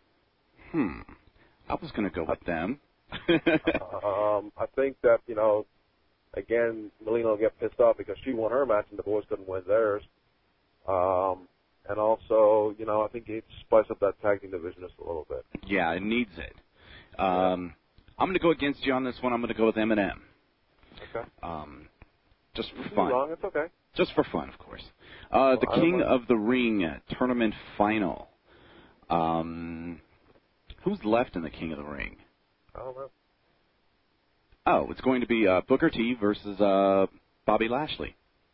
I was going to go with them. I think that, you know, again, Melina will get pissed off because she won her match and the boys couldn't win theirs. And also, you know, I think you need to spice up that tag team division just a little bit. Yeah, it needs it. I'm going to go against you on this one. I'm going to go with Eminem. Okay. Just for fun. Wrong. It's okay. Just for fun, of course. The King of the Ring tournament final. Who's left in the King of the Ring? I don't know. Oh, it's going to be Booker T versus Bobby Lashley.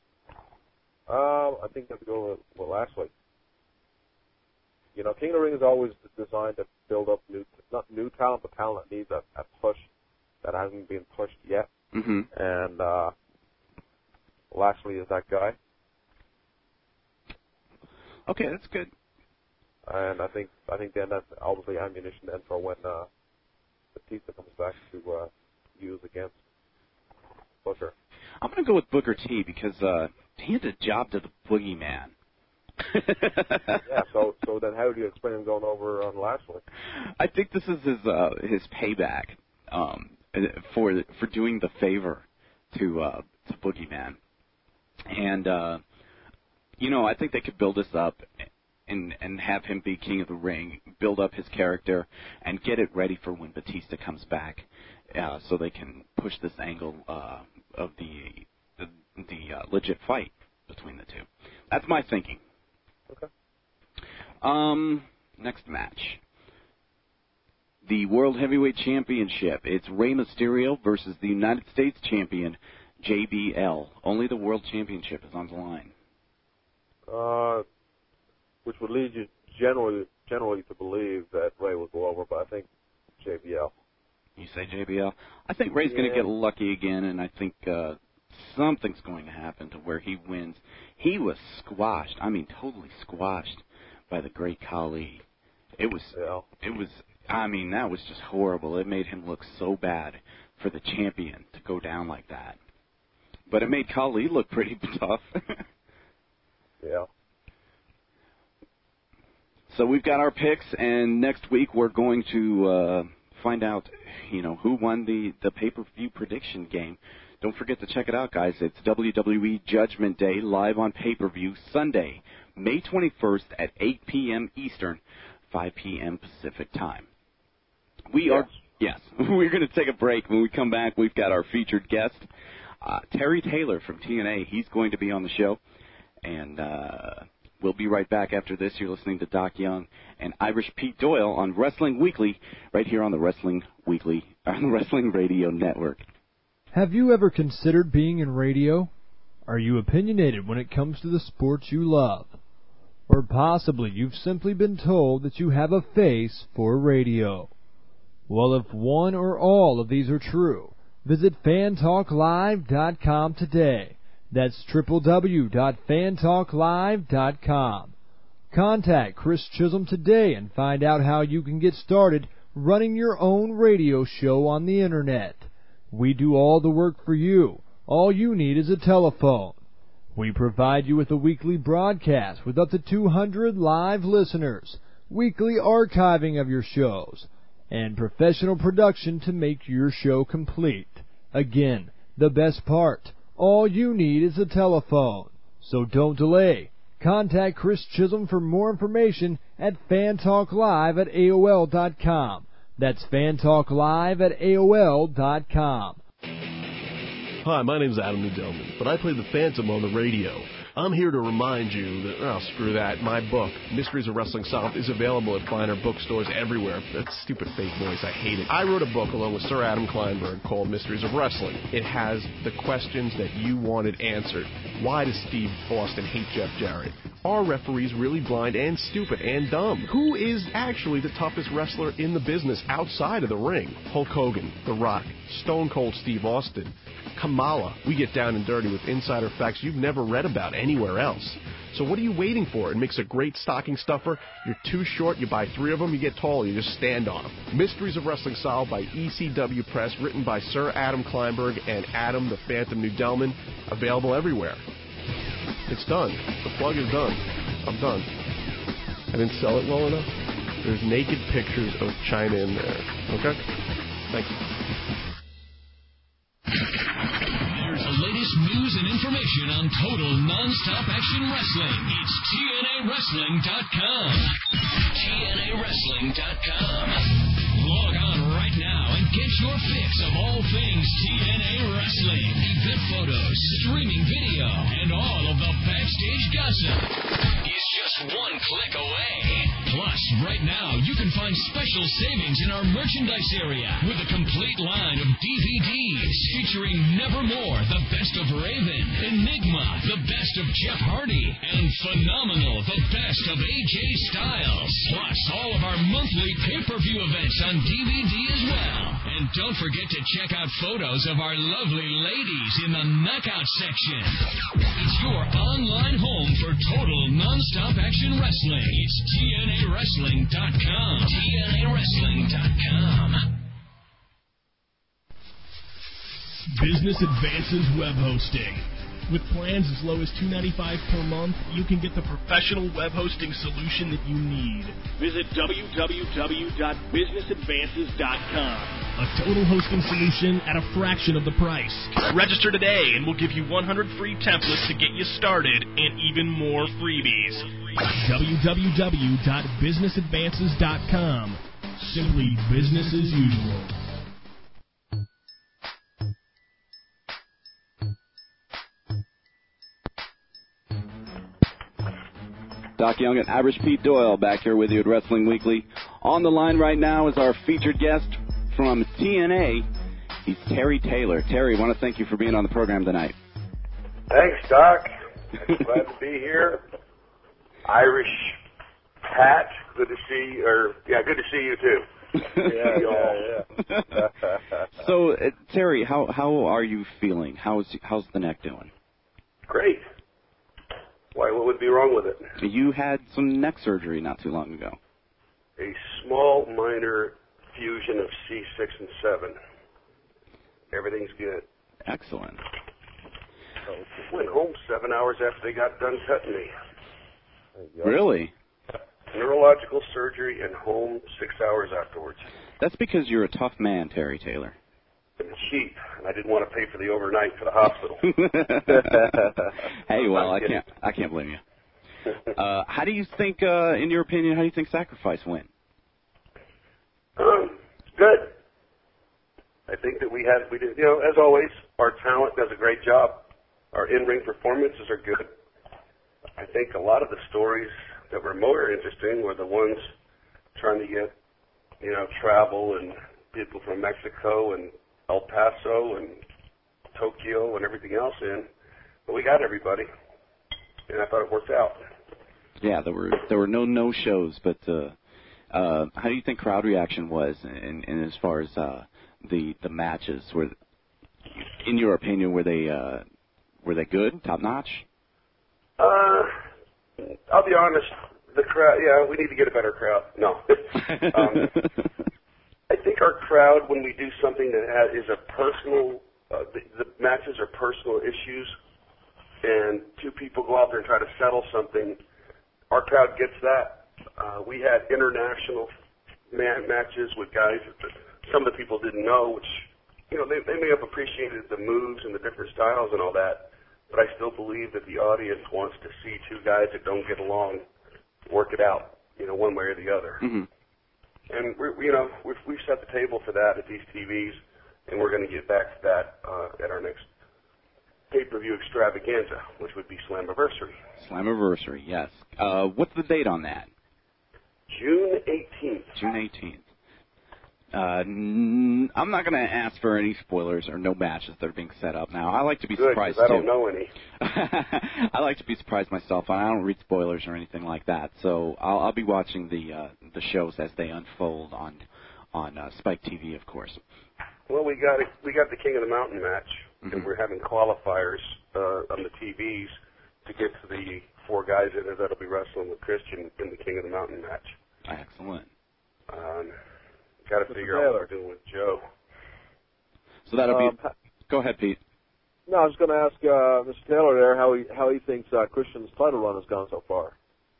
I think I have to go with Lashley. You know, King of the Ring is always designed to build up not new talent, but talent that needs a push that hasn't been pushed yet. Mm-hmm. And Lashley is that guy. Okay, that's good. And I think then that's obviously ammunition then for when Batista comes back to use against Booker. I'm going to go with Booker T because he had a job to the Boogeyman. Yeah, so then how do you explain him going over on Lashley? I think this is his payback for doing the favor to Boogeyman. And you know, I think they could build this up and have him be King of the Ring, build up his character, and get it ready for when Batista comes back, so they can push this angle of the legit fight between the two. That's my thinking. Okay. Next match. The World Heavyweight Championship. It's Rey Mysterio versus the United States Champion, JBL. Only the World Championship is on the line. Which would lead you generally to believe that Rey will go over, but I think JBL. You say JBL? I think Rey's going to get lucky again, and I think something's going to happen to where he wins. He was squashed. I mean, totally squashed by the great Khali. It was, I mean, that was just horrible. It made him look so bad for the champion to go down like that. But it made Khali look pretty tough. Yeah. So we've got our picks, and next week we're going to find out, you know, who won the pay-per-view prediction game. Don't forget to check it out, guys. It's WWE Judgment Day live on pay-per-view Sunday, May 21st at 8 p.m. Eastern, 5 p.m. Pacific time. We're going to take a break. When we come back, we've got our featured guest, Terry Taylor from TNA. He's going to be on the show, and we'll be right back after this. You're listening to Doc Young and Irish Pete Doyle on Wrestling Weekly, right here on the Wrestling Radio Network. Have you ever considered being in radio? Are you opinionated when it comes to the sports you love? Or possibly you've simply been told that you have a face for radio. Well, if one or all of these are true, visit fantalklive.com today. That's www.fantalklive.com. Contact Chris Chisholm today and find out how you can get started running your own radio show on the Internet. We do all the work for you. All you need is a telephone. We provide you with a weekly broadcast with up to 200 live listeners, weekly archiving of your shows, and professional production to make your show complete. Again, the best part, all you need is a telephone. So don't delay. Contact Chris Chisholm for more information at fantalklive@AOL.com. That's fantalklive@AOL.com. Hi, my name's Adam Nudelman, but I play the Phantom on the radio. I'm here to remind you that, screw that, my book, Mysteries of Wrestling Solved, is available at finer bookstores everywhere. That stupid fake voice, I hate it. I wrote a book along with Sir Adam Kleinberg called Mysteries of Wrestling. It has the questions that you wanted answered. Why does Steve Austin hate Jeff Jarrett? Are referees really blind and stupid and dumb? Who is actually the toughest wrestler in the business outside of the ring? Hulk Hogan, The Rock, Stone Cold Steve Austin, Kamala. We get down and dirty with insider facts you've never read about anywhere else. So what are you waiting for? It makes a great stocking stuffer. You're too short, you buy 3 of them, you get taller, you just stand on them. Mysteries of Wrestling Solved by ECW Press, written by Sir Adam Kleinberg and Adam the Phantom Nudelman. Available everywhere. It's done. The plug is done. I'm done. I didn't sell it well enough. There's naked pictures of China in there. Okay? Thank you. There's the latest news and information on total non-stop action wrestling. It's TNAWrestling.com. TNAWrestling.com. Log on right now and get your fix of all things TNA Wrestling. Event photos, streaming video, and all of the backstage gossip is just one click away. Plus, right now, you can find special savings in our merchandise area with a complete line of DVDs featuring Nevermore, the best of Raven, Enigma, the best of Jeff Hardy, and Phenomenal, the best of AJ Styles. Plus, all of our monthly pay-per-view events on DVD as well. And don't forget to check out photos of our lovely ladies in the Knockout section. It's your online home for total non-stop action wrestling. It's TNAWrestling.com. TNAWrestling.com. Business Advances Web Hosting. With plans as low as $2.95 per month, you can get the professional web hosting solution that you need. Visit www.businessadvances.com. A total hosting solution at a fraction of the price. Register today and we'll give you 100 free templates to get you started and even more freebies. www.businessadvances.com. Simply business as usual. Doc Young and Irish Pete Doyle back here with you at Wrestling Weekly. On the line right now is our featured guest from TNA. He's Terry Taylor. Terry, I want to thank you for being on the program tonight. Thanks, Doc. Glad to be here. Irish Pat, good to see you. Good to see you too. Yeah. So, Terry, how are you feeling? How's the neck doing? Great. Why? What would be wrong with it? You had some neck surgery not too long ago. A small, minor fusion of C6 and 7. Everything's good. Excellent. Went home 7 hours after they got done cutting me. Really? Neurological surgery and home 6 hours afterwards. That's because you're a tough man, Terry Taylor. It's cheap, and I didn't want to pay for the overnight for the hospital. Hey, well, I can't blame you. How do you think, in your opinion, how do you think Sacrifice went? Good. I think that we did, as always, our talent does a great job. Our in-ring performances are good. I think a lot of the stories that were more interesting were the ones trying to get, travel and people from Mexico and El Paso and Tokyo and everything else in. But we got everybody, and I thought it worked out. Yeah, there were no shows, but how do you think crowd reaction was in as far as the matches? In your opinion, were they good, top notch? I'll be honest. The crowd, yeah, we need to get a better crowd. No. I think our crowd, when we do something that is a personal, the matches are personal issues, and two people go out there and try to settle something, our crowd gets that. We had international matches with guys that some of the people didn't know, which, they may have appreciated the moves and the different styles and all that, but I still believe that the audience wants to see two guys that don't get along work it out, one way or the other. Mm-hmm. And we've set the table for that at these TVs, and we're going to get back to that at our next pay-per-view extravaganza, which would be Slammiversary. Slammiversary, yes. What's the date on that? June 18th. June 18th. I'm not going to ask for any spoilers or no matches that are being set up now. I like to be surprised, too. I don't know any. I like to be surprised myself. I don't read spoilers or anything like that. So I'll be watching the shows as they unfold on Spike TV, of course. Well, we got the King of the Mountain match, and we're having qualifiers on the TVs to get to the four guys in it that'll be wrestling with Christian in the King of the Mountain match. Excellent. Got to figure out what we're doing with Joe. So that'll be. Go ahead, Pete. No, I was going to ask Mr. Taylor there how he thinks Christian's title run has gone so far.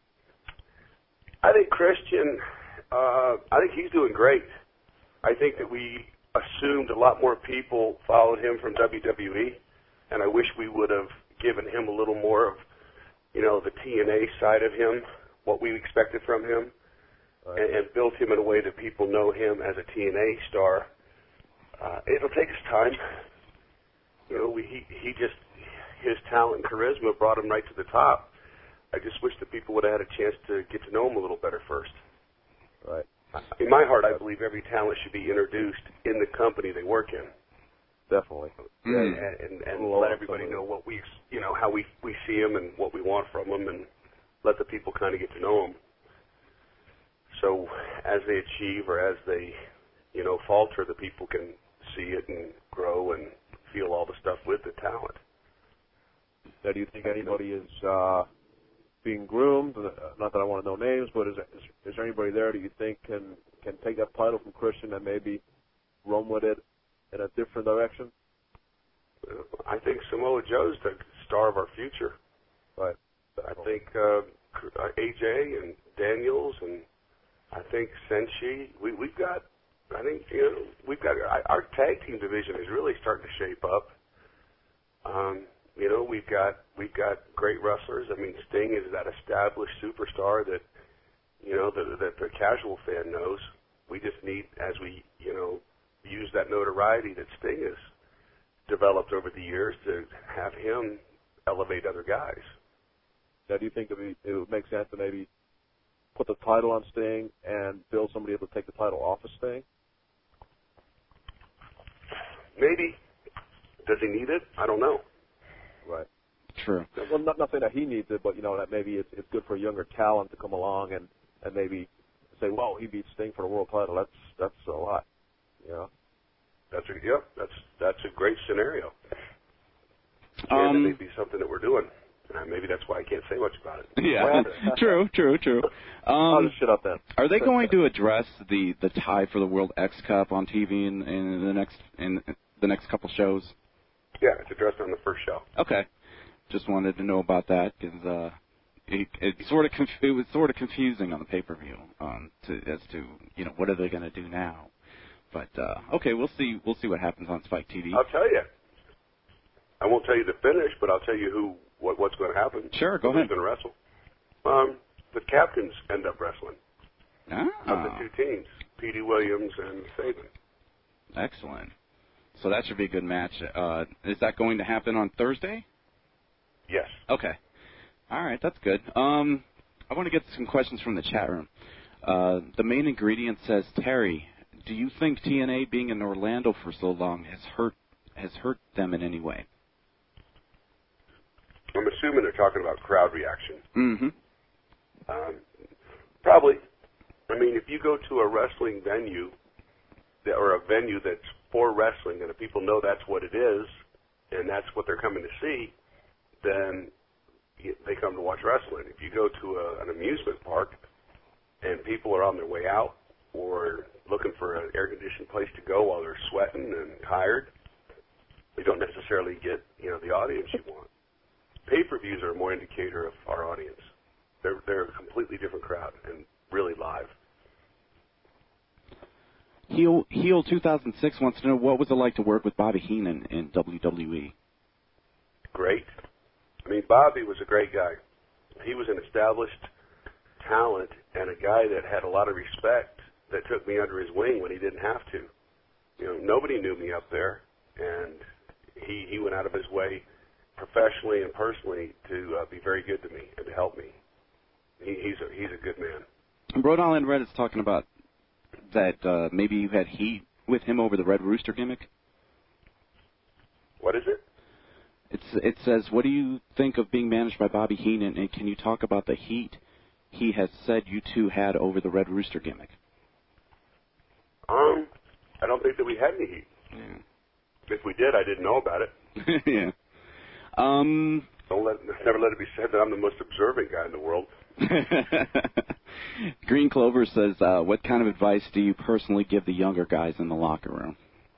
I think Christian. I think he's doing great. I think that we assumed a lot more people followed him from WWE, and I wish we would have given him a little more of, the TNA side of him, what we expected from him. And built him in a way that people know him as a TNA star. It'll take us time. His talent and charisma brought him right to the top. I just wish that people would have had a chance to get to know him a little better first. Right. In my heart, I believe every talent should be introduced in the company they work in. Definitely. And let everybody know what how we see him and what we want from him, and let the people kind of get to know him. So as they achieve or as they, falter, the people can see it and grow and feel all the stuff with the talent. Now, do you think anybody is being groomed? Not that I want to know names, but is there anybody there do you think can take that title from Christian and maybe run with it in a different direction? I think Samoa Joe's the star of our future. Right. I think AJ and Daniels and I think Senshi, we've got our tag team division is really starting to shape up. We've got great wrestlers. I mean, Sting is that established superstar that that the casual fan knows. We just need, as we use that notoriety that Sting has developed over the years, to have him elevate other guys. Now, do you think it would make sense to maybe put the title on Sting and build somebody able to take the title off of Sting? Maybe. Does he need it? I don't know. Right. True. Well, not saying that he needs it, but that maybe it's good for younger talent to come along and maybe say, well, he beat Sting for the world title. That's a lot. That's a great scenario. And it may be something that we're doing. Maybe that's why I can't say much about it. Yeah, true. I'll just shut up then. Are they going to address the tie for the World X Cup on TV in the next couple shows? Yeah, it's addressed on the first show. Okay, just wanted to know about that because it was sort of confusing on the pay-per-view as to what are they going to do now. But okay, we'll see what happens on Spike TV. I'll tell you. I won't tell you the finish, but I'll tell you what's going to happen. Sure, go ahead. Who's going to wrestle? The captains end up wrestling. Of the two teams, Petey Williams and Sabin. Excellent. So that should be a good match. Is that going to happen on Thursday? Yes. Okay. All right, that's good. I want to get some questions from the chat room. The main ingredient says, Terry, do you think TNA being in Orlando for so long has hurt them in any way? I'm assuming they're talking about crowd reaction. Mm-hmm. Probably. I mean, if you go to a wrestling venue or a venue that's for wrestling and the people know that's what it is and that's what they're coming to see, then they come to watch wrestling. If you go to an amusement park and people are on their way out or looking for an air-conditioned place to go while they're sweating and tired, you don't necessarily get, the audience you want. Pay-per-views are a more indicator of our audience. They're a completely different crowd and really live. Heel 2006 wants to know, what was it like to work with Bobby Heenan in WWE? Great. I mean, Bobby was a great guy. He was an established talent and a guy that had a lot of respect that took me under his wing when he didn't have to. Nobody knew me up there, and he went out of his way professionally and personally to be very good to me and to help me. He's a good man. Rhode Island Red is talking about that maybe you had heat with him over the Red Rooster gimmick. What is it? It says, what do you think of being managed by Bobby Heenan, and can you talk about the heat he has said you two had over the Red Rooster gimmick? I don't think that we had any heat. Yeah. If we did, I didn't know about it. Yeah. Never let it be said that I'm the most observant guy in the world. Green Clover says, what kind of advice do you personally give the younger guys in the locker room?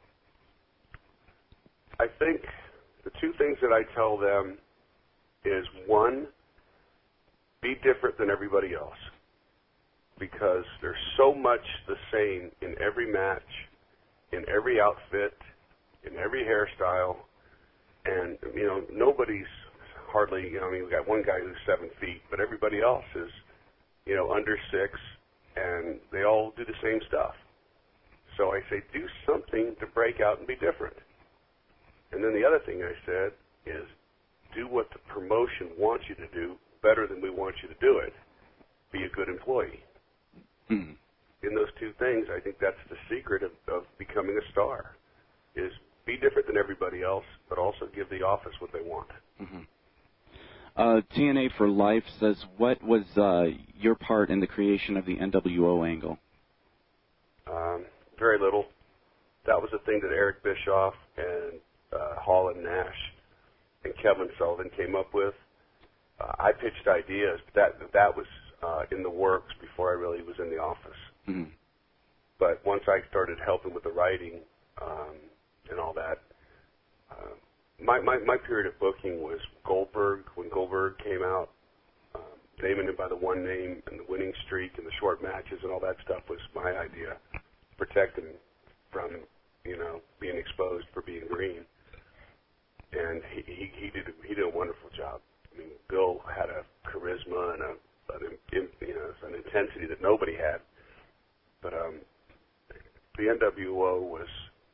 I think the two things that I tell them is, one, be different than everybody else, because there's so much the same in every match, in every outfit, in every hairstyle, and, nobody's hardly, we've got one guy who's 7 feet, but everybody else is, under 6, and they all do the same stuff. So I say, do something to break out and be different. And then the other thing I said is, do what the promotion wants you to do better than we want you to do it. Be a good employee. Hmm. In those two things, I think that's the secret of becoming a star, is be different than everybody else, but also give the office what they want. Mm-hmm. TNA for Life says, what was your part in the creation of the NWO angle? Very little. That was a thing that Eric Bischoff and Hall and Nash and Kevin Sullivan came up with. I pitched ideas, but that was in the works before I really was in the office. Mm-hmm. But once I started helping with the writing and all that, my period of booking was Goldberg. When Goldberg came out, naming him by the one name and the winning streak and the short matches and all that stuff was my idea. Protect him from, being exposed for being green. And he did a wonderful job. I mean, Bill had a charisma and an intensity that nobody had. But the NWO was,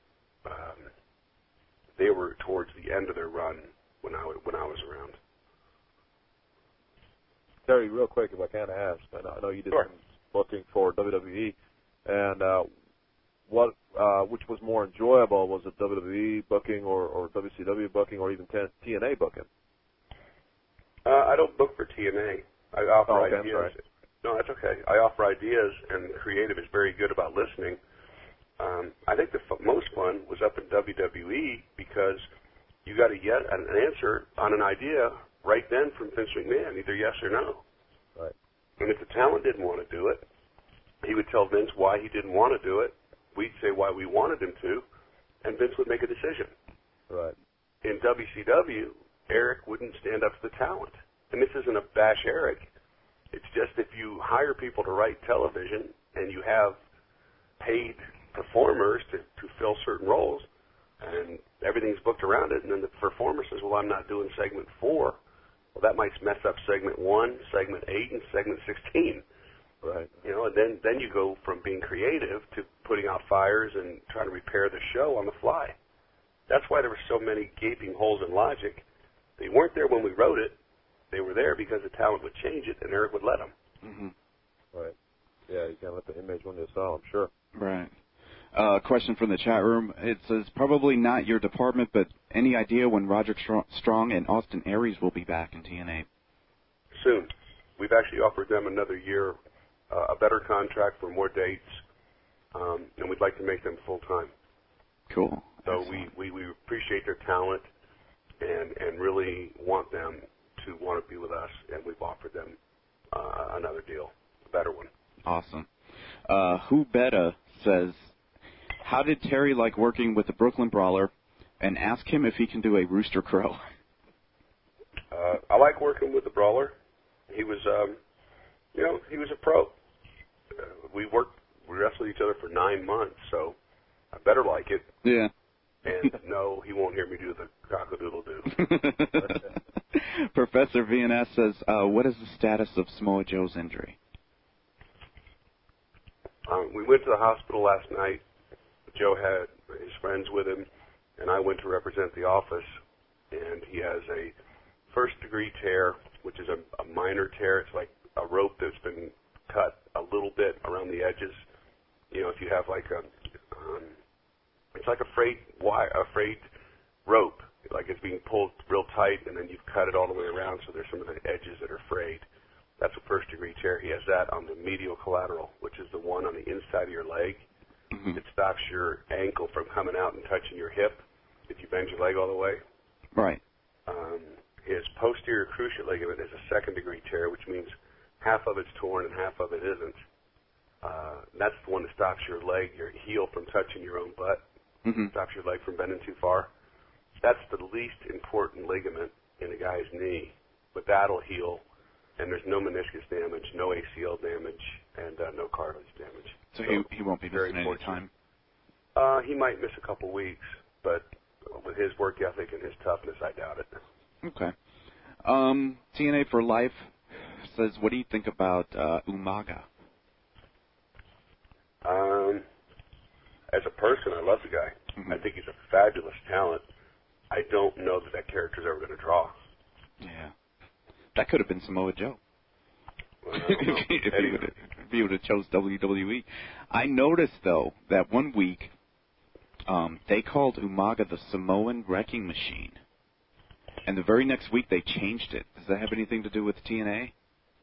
they were towards the end of their run when I was around. Terry, real quick, if I can ask, I know you did some booking for WWE, and which was more enjoyable? Was it WWE booking or WCW booking or even TNA booking? I don't book for TNA. I offer ideas. I'm sorry. No, that's okay. I offer ideas, and the creative is very good about listening. I think the most fun was up in WWE because you got an answer on an idea right then from Vince McMahon, either yes or no. Right. And if the talent didn't want to do it, he would tell Vince why he didn't want to do it. We'd say why we wanted him to, and Vince would make a decision. Right. In WCW, Eric wouldn't stand up to the talent. And this isn't a bash Eric. It's just if you hire people to write television and you have paid performers to fill certain roles, and everything's booked around it, and then the performer says, well, I'm not doing segment 4. Well, that might mess up segment 1, segment 8, and segment 16. Right. And then you go from being creative to putting out fires and trying to repair the show on the fly. That's why there were so many gaping holes in logic. They weren't there when we wrote it. They were there because the talent would change it, and Eric would let them. Mm-hmm. Right. Yeah, you can't let the image win the style, I'm sure. Right. Question from the chat room. It says, probably not your department, but any idea when Roderick Strong and Austin Aries will be back in TNA? Soon. we've actually offered them another year, a better contract for more dates, and we'd like to make them full-time. Cool. So we appreciate their talent and really want them to want to be with us, and we've offered them another deal, a better one. Awesome. Who Betta says, how did Terry like working with the Brooklyn Brawler, and ask him if he can do a Rooster Crow? I like working with the Brawler. He was, he was a pro. We wrestled each other for 9 months, so I better like it. Yeah. And no, he won't hear me do the cock-a-doodle-doo. Professor VNS says, what is the status of Samoa Joe's injury? We went to the hospital last night. Joe had his friends with him, and I went to represent the office, and he has a first-degree tear, which is a minor tear. It's like a rope that's been cut a little bit around the edges. If you have like it's like a frayed rope, like it's being pulled real tight, and then you've cut it all the way around, so there's some of the edges that are frayed. That's a first-degree tear. He has that on the medial collateral, which is the one on the inside of your leg. Mm-hmm. It stops your ankle from coming out and touching your hip if you bend your leg all the way. Right. His posterior cruciate ligament is a second-degree tear, which means half of it's torn and half of it isn't. That's the one that stops your heel from touching your own butt. Mm-hmm. Stops your leg from bending too far. That's the least important ligament in a guy's knee, but that'll heal, and there's no meniscus damage, no ACL damage, and no cartilage damage. So he won't be missing any time? He might miss a couple weeks, but with his work ethic and his toughness, I doubt it. Okay. TNA for Life says, what do you think about Umaga? As a person, I love the guy. Mm-hmm. I think he's a fabulous talent. I don't know that character's ever going to draw. Yeah. That could have been Samoa Joe. Well, if he would have chose WWE. I noticed, though, that one week they called Umaga the Samoan Wrecking Machine. And the very next week they changed it. Does that have anything to do with TNA?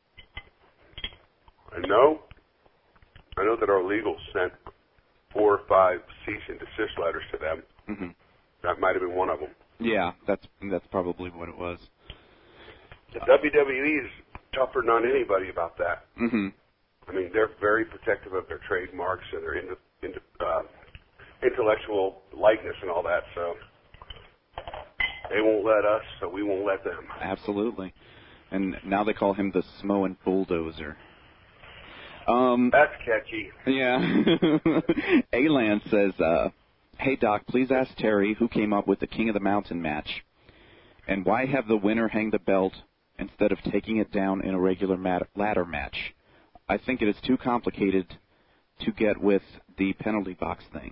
I know that our legal sent 4 or 5 cease and desist letters to them. Mm-hmm. That might have been one of them. Yeah, that's probably what it was. The WWE is tougher than on anybody about that. Mm-hmm. I mean, they're very protective of their trademarks and their intellectual likeness and all that, so they won't let us, so we won't let them. Absolutely. And now they call him the Samoan Bulldozer. That's catchy. Yeah. Alan says, hey, Doc, please ask Terry who came up with the King of the Mountain match, and why have the winner hang the belt instead of taking it down in a regular ladder match? I think it is too complicated to get with the penalty box thing.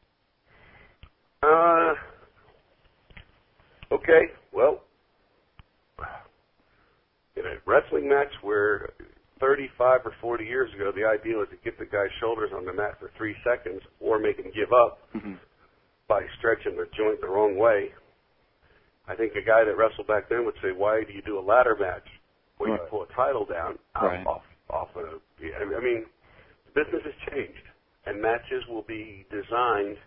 Okay, well, in a wrestling match where 35 or 40 years ago, the idea was to get the guy's shoulders on the mat for 3 seconds or make him give up by stretching the joint the wrong way. I think a guy that wrestled back then would say, why do you do a ladder match where you pull a title down off a... I mean, business has changed, and matches will be designed,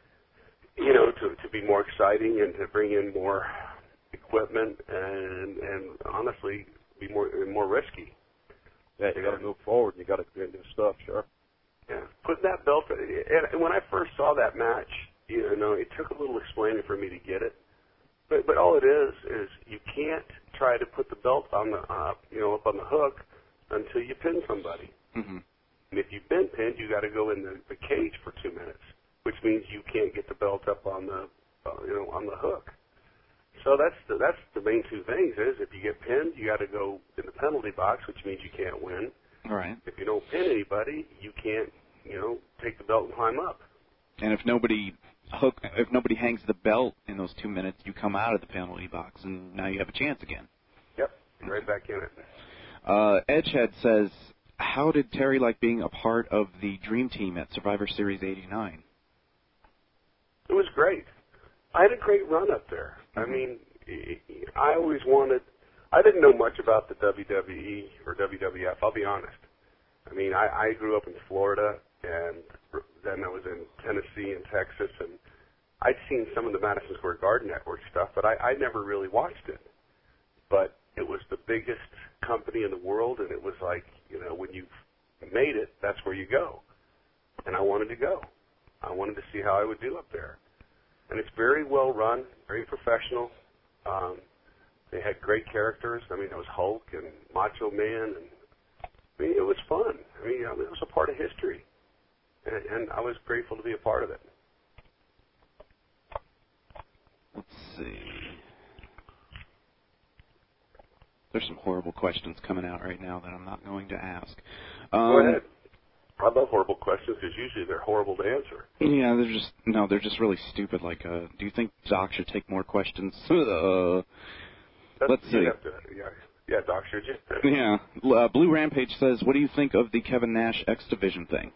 to be more exciting and to bring in more equipment and honestly be more risky. Yeah, you got to move forward. You got to create new stuff, sure. Yeah, put that belt. And when I first saw that match, it took a little explaining for me to get it. But all it is you can't try to put the belt on the up on the hook until you pin somebody. Mm-hmm. And if you've been pinned, you got to go in the cage for 2 minutes, which means you can't get the belt up on the on the hook. So that's the main two things is if you get pinned, you got to go in the penalty box, which means you can't win. All right. If you don't pin anybody, you can't take the belt and climb up. And if nobody hangs the belt in those 2 minutes, you come out of the penalty box, and now you have a chance again. Yep, right back in it. Edgehead says, how did Terry like being a part of the Dream Team at Survivor Series 89? It was great. I had a great run up there. I mean, I always wanted I didn't know much about the WWE or WWF, I'll be honest. I mean, I grew up in Florida, and then I was in Tennessee and Texas, and I'd seen some of the Madison Square Garden Network stuff, but I never really watched it. But it was the biggest company in the world, and it was like, you know, when you've made it, that's where you go. And I wanted to go. I wanted to see how I would do up there. And it's very well run, very professional. They had great characters. I mean, there was Hulk and Macho Man, and I mean, it was fun. I mean, it was a part of history, and I was grateful to be a part of it. Let's see. There's some horrible questions coming out right now that I'm not going to ask. Go ahead. I love horrible questions because usually they're horrible to answer. Yeah, they're just really stupid. Like, do you think Doc should take more questions? Let's see. Yeah, Doc, should you? Yeah. Blue Rampage says, what do you think of the Kevin Nash X Division thing?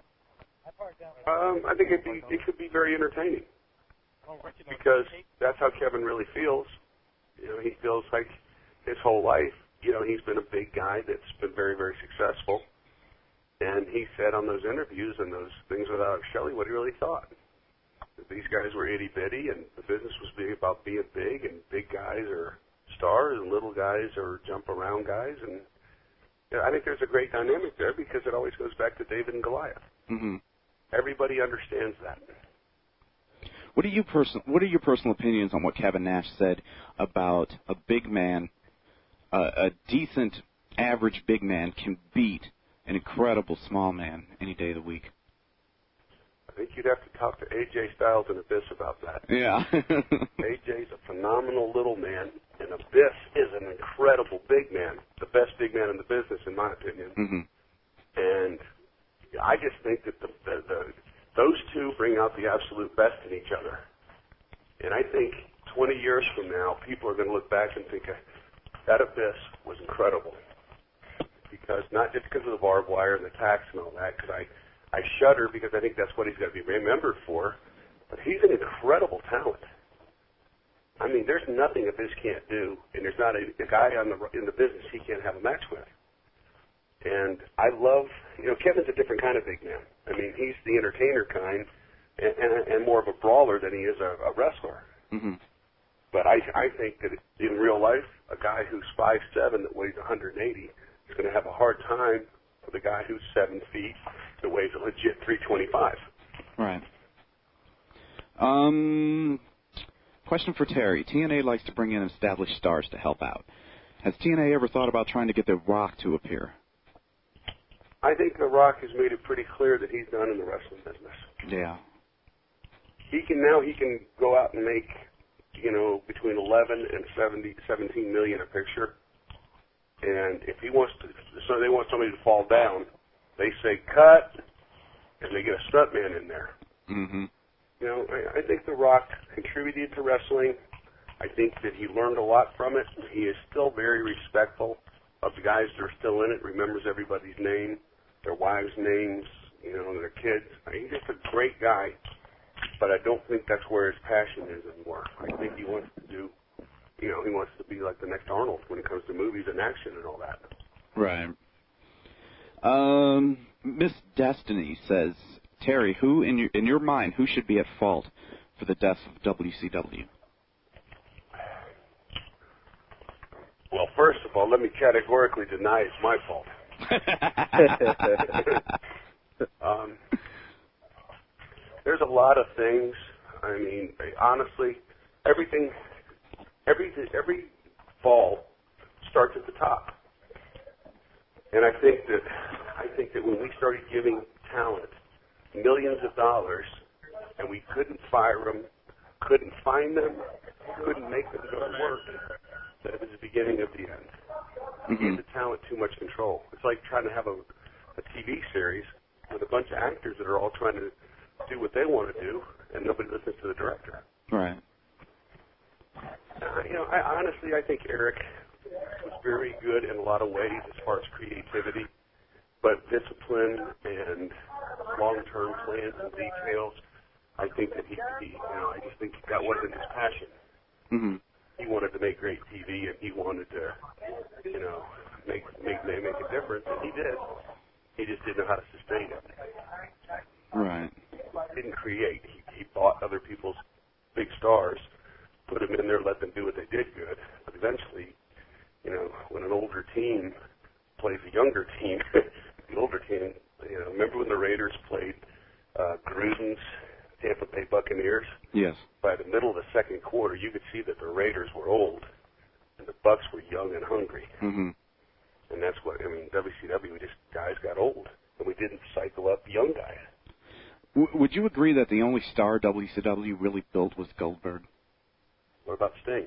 I think it could be very entertaining because that's how Kevin really feels. You know, he feels like his whole life, you know, he's been a big guy that's been very, very successful. And he said on those interviews and those things with Alex Shelley what he really thought. That these guys were itty-bitty and the business was big about being big, and big guys are stars and little guys are jump-around guys. And you know, I think there's a great dynamic there because it always goes back to David and Goliath. Mm-hmm. Everybody understands that. What are your personal opinions on what Kevin Nash said about a big man, a decent, average big man can beat an incredible small man any day of the week? I think you'd have to talk to AJ Styles and Abyss about that. Yeah. AJ's a phenomenal little man, and Abyss is an incredible big man, the best big man in the business, in my opinion. Mm-hmm. And I just think that those two bring out the absolute best in each other. And I think 20 years from now, people are going to look back and think that Abyss was incredible. Because not just because of the barbed wire and the tax and all that, because I shudder because I think that's what he's going to be remembered for, but he's an incredible talent. I mean, there's nothing Abyss can't do, and there's not a guy in the business he can't have a match with. And I love, you know, Kevin's a different kind of big man. I mean, he's the entertainer kind and more of a brawler than he is a wrestler. Mm-hmm. But I think that in real life, a guy who's 5'7" that weighs 180 is going to have a hard time with a guy who's 7 feet that weighs a legit 325. Right. Question for Terry. TNA likes to bring in established stars to help out. Has TNA ever thought about trying to get The Rock to appear? I think The Rock has made it pretty clear that he's done in the wrestling business. Yeah. He can go out and make, you know, between 11 and 17 million a picture. And if he wants to, so they want somebody to fall down, they say cut, and they get a stuntman in there. Mm-hmm. You know, I think The Rock contributed to wrestling. I think that he learned a lot from it. He is still very respectful of the guys that are still in it, remembers everybody's name, their wives' names, you know, their kids. He's just a great guy, but I don't think that's where his passion is anymore. I think he wants to do, you know, he wants to be like the next Arnold when it comes to movies and action and all that. Right. Miss Destiny says, Terry, who in your mind, who should be at fault for the death of WCW? Well, first of all, let me categorically deny it's my fault. There's a lot of things. I mean, honestly, every fall starts at the top. And I think that when we started giving talent millions of dollars and we couldn't fire them, couldn't find them, couldn't make them go to work, that it was the beginning of the end. We gave the talent too much control. It's like trying to have a TV series with a bunch of actors that are all trying to do what they want to do, and nobody listens to the director. Right. You know, I think Eric was very good in a lot of ways as far as creativity, but discipline and long-term plans and details, I think that I just think that wasn't his passion. Mm-hmm. He wanted to make great TV, and he wanted to, you know, make a difference, and he did. He just didn't know how to sustain it. Right. He didn't create. He bought other people's big stars, put them in there, let them do what they did good. But eventually, you know, when an older team plays a younger team, the older team, you know, remember when the Raiders played Gruden's Tampa Bay Buccaneers? Yes. By the middle of the second quarter, you could see that the Raiders were old and the Bucs were young and hungry. Mm-hmm. And that's what, I mean, WCW, just guys got old, and we didn't cycle up young guys. Would you agree that the only star WCW really built was Goldberg? What about Sting?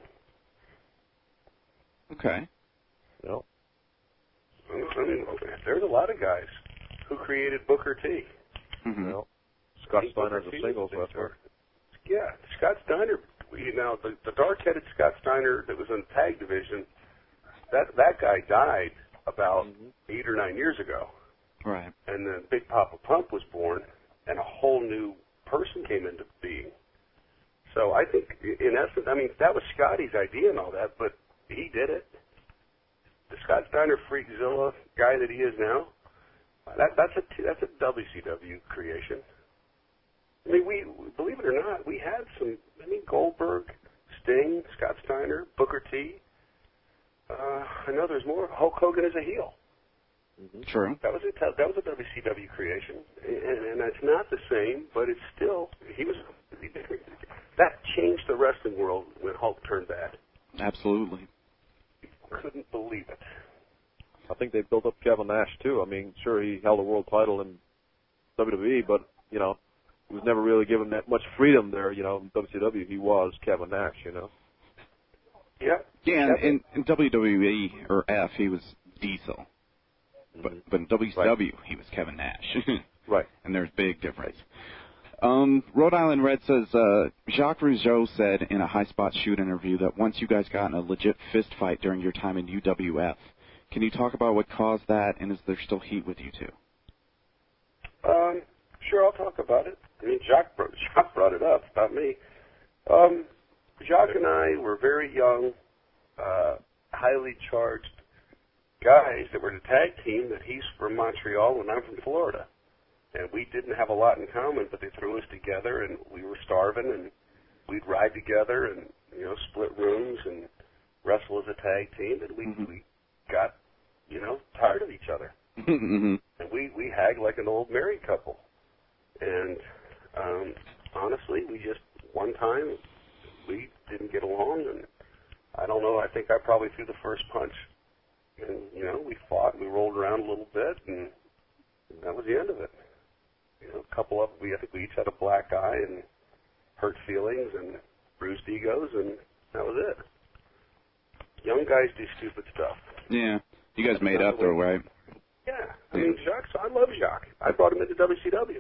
Okay. No. I mean, there's a lot of guys who created Booker T. Mm-hmm. No. Scott Steiner's a singles wrestler. Yeah, Scott Steiner. You know, the dark-headed Scott Steiner that was in the tag division, that guy died about 8 or 9 years ago. Right. And then Big Papa Pump was born, and a whole new person came into being. So I think, in essence, I mean, that was Scotty's idea and all that, but he did it. The Scott Steiner Freakzilla guy that he is now, that's a WCW creation. I mean, we believe it or not, we had some. I mean, Goldberg, Sting, Scott Steiner, Booker T. I know there's more. Hulk Hogan is a heel. True. That was a WCW creation, and it's not the same, but it's still that changed the wrestling world when Hulk turned bad. Absolutely. Couldn't believe it. I think they built up Kevin Nash too. I mean, sure, he held a world title in WWE, but you know, he was never really given that much freedom there. You know, in WCW, he was Kevin Nash. You know. Yeah. Yeah, in WWE or F, he was Diesel. But in WCW, he was Kevin Nash. Right. And there's big difference. Rhode Island Red says, Jacques Rougeau said in a High Spot Shoot interview that once you guys got in a legit fist fight during your time in UWF. Can you talk about what caused that, and is there still heat with you two? Sure, I'll talk about it. I mean, Jacques brought it up, not me. Jacques and I were very young, highly charged guys that were the tag team, that he's from Montreal and I'm from Florida. And we didn't have a lot in common, but they threw us together, and we were starving, and we'd ride together and, you know, split rooms and wrestle as a tag team, and we got, you know, tired of each other. And we hagged like an old married couple. And honestly, we just, one time, we didn't get along, and I don't know, I think I probably threw the first punch. And, you know, we fought, and we rolled around a little bit, and that was the end of it. You know, I think we each had a black eye and hurt feelings and bruised egos, and that was it. Young guys do stupid stuff. Yeah. You guys made up, though, right? Yeah. I mean, Jacques, I love Jacques. I brought him into WCW.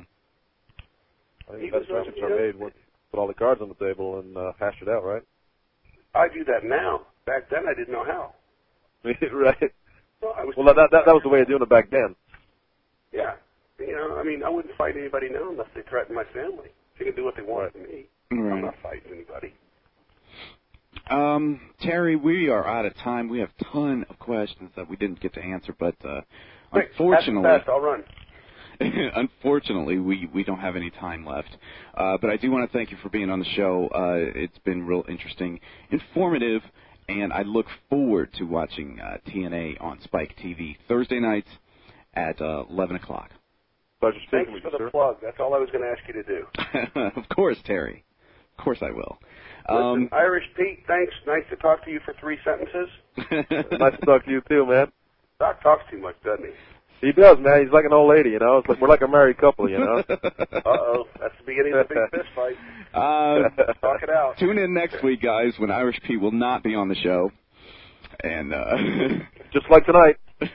I think that's what I made. Put all the cards on the table and hash it out, right? I do that now. Back then, I didn't know how. Right. Well, that was the way of doing it back then. Yeah. You know, I mean, I wouldn't fight anybody now unless they threaten my family. They can do what they want to me. Right. I'm not fighting anybody. Terry, we are out of time. We have a ton of questions that we didn't get to answer, but unfortunately, fast, I'll run. Unfortunately, we don't have any time left. But I do want to thank you for being on the show. It's been real interesting, informative, and I look forward to watching TNA on Spike TV Thursday nights at 11 o'clock. Pleasure speaking Thanks with for you, the sir. plug. That's all I was going to ask you to do. Of course, Terry. Of course I will. Listen, Irish Pete, thanks. Nice to talk to you for 3 sentences. Nice to talk to you, too, man. Doc talks too much, doesn't he? He does, man. He's like an old lady, you know. It's like we're like a married couple, you know. Uh-oh. That's the beginning of the big fist fight. Talk it out. Tune in next week, guys, when Irish Pete will not be on the show. And just like tonight.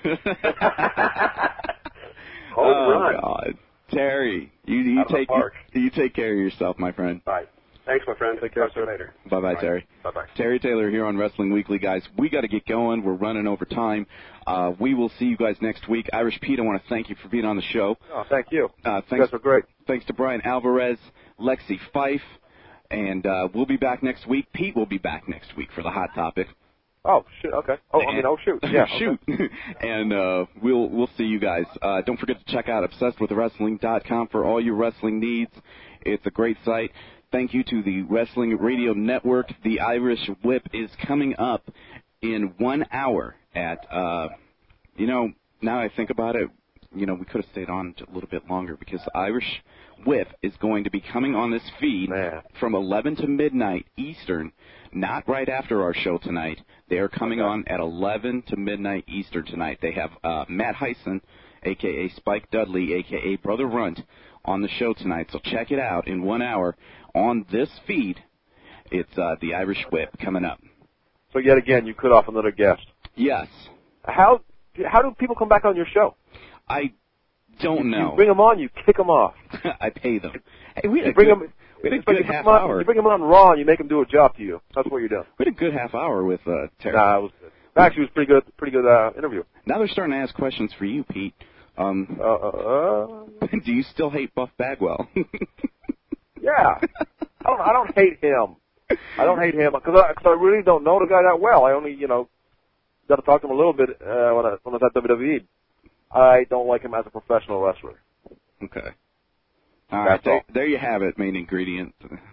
Oh, God. Terry, you take care of yourself, my friend. Bye. Thanks, my friend. Take care, Talk to you later. Bye-bye, Terry. Bye-bye. Terry Taylor here on Wrestling Weekly, guys. We got to get going. We're running over time. We will see you guys next week. Irish Pete, I want to thank you for being on the show. Oh, thank you. Thanks, you guys were great. Thanks to Brian Alvarez, Lexi Fife, And we'll be back next week. Pete will be back next week for the Hot Topic. Oh, shoot, okay. Shoot. Yeah, shoot. Okay. And we'll see you guys. Don't forget to check out ObsessedWithWrestling.com for all your wrestling needs. It's a great site. Thank you to the Wrestling Radio Network. The Irish Whip is coming up in 1 hour at, now I think about it, we could have stayed on a little bit longer because the Irish Whip is going to be coming on this feed from 11 to midnight Eastern, not right after our show tonight. They are coming on at 11 to midnight Eastern tonight. They have Matt Hyson, a.k.a. Spike Dudley, a.k.a. Brother Runt, on the show tonight. So check it out in 1 hour on this feed. It's the Irish Whip coming up. So yet again, you cut off another guest. Yes. How do people come back on your show? I don't know. You bring them on, you kick them off. I pay them. Hey, we had you a bring good, them. we had a good half hour. You bring them on Raw and you make them do a job to you. That's what you're doing. We had a good half hour with Terry. Nah, it was good. Actually, it was pretty good interview. Now they're starting to ask questions for you, Pete. Do you still hate Buff Bagwell? Yeah. I don't hate him. I don't hate him because I really don't know the guy that well. I only got to talk to him a little bit when I was at WWE. I don't like him as a professional wrestler. Okay. All right. There you have it. Main ingredient.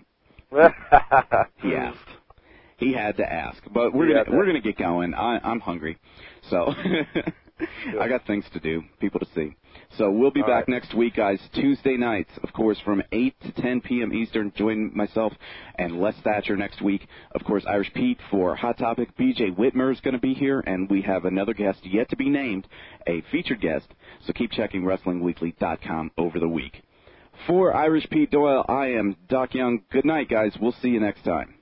He asked. He had to ask. But we're gonna get going. I'm hungry, so I got things to do, people to see. So we'll be back next week, guys. Tuesday nights, of course, from 8 to 10 p.m. Eastern. Join myself and Les Thatcher next week. Of course, Irish Pete for Hot Topic. B.J. Whitmer is going to be here, and we have another guest yet to be named, a featured guest. So keep checking WrestlingWeekly.com over the week. For Irish Pete Doyle, I am Doc Young. Good night, guys. We'll see you next time.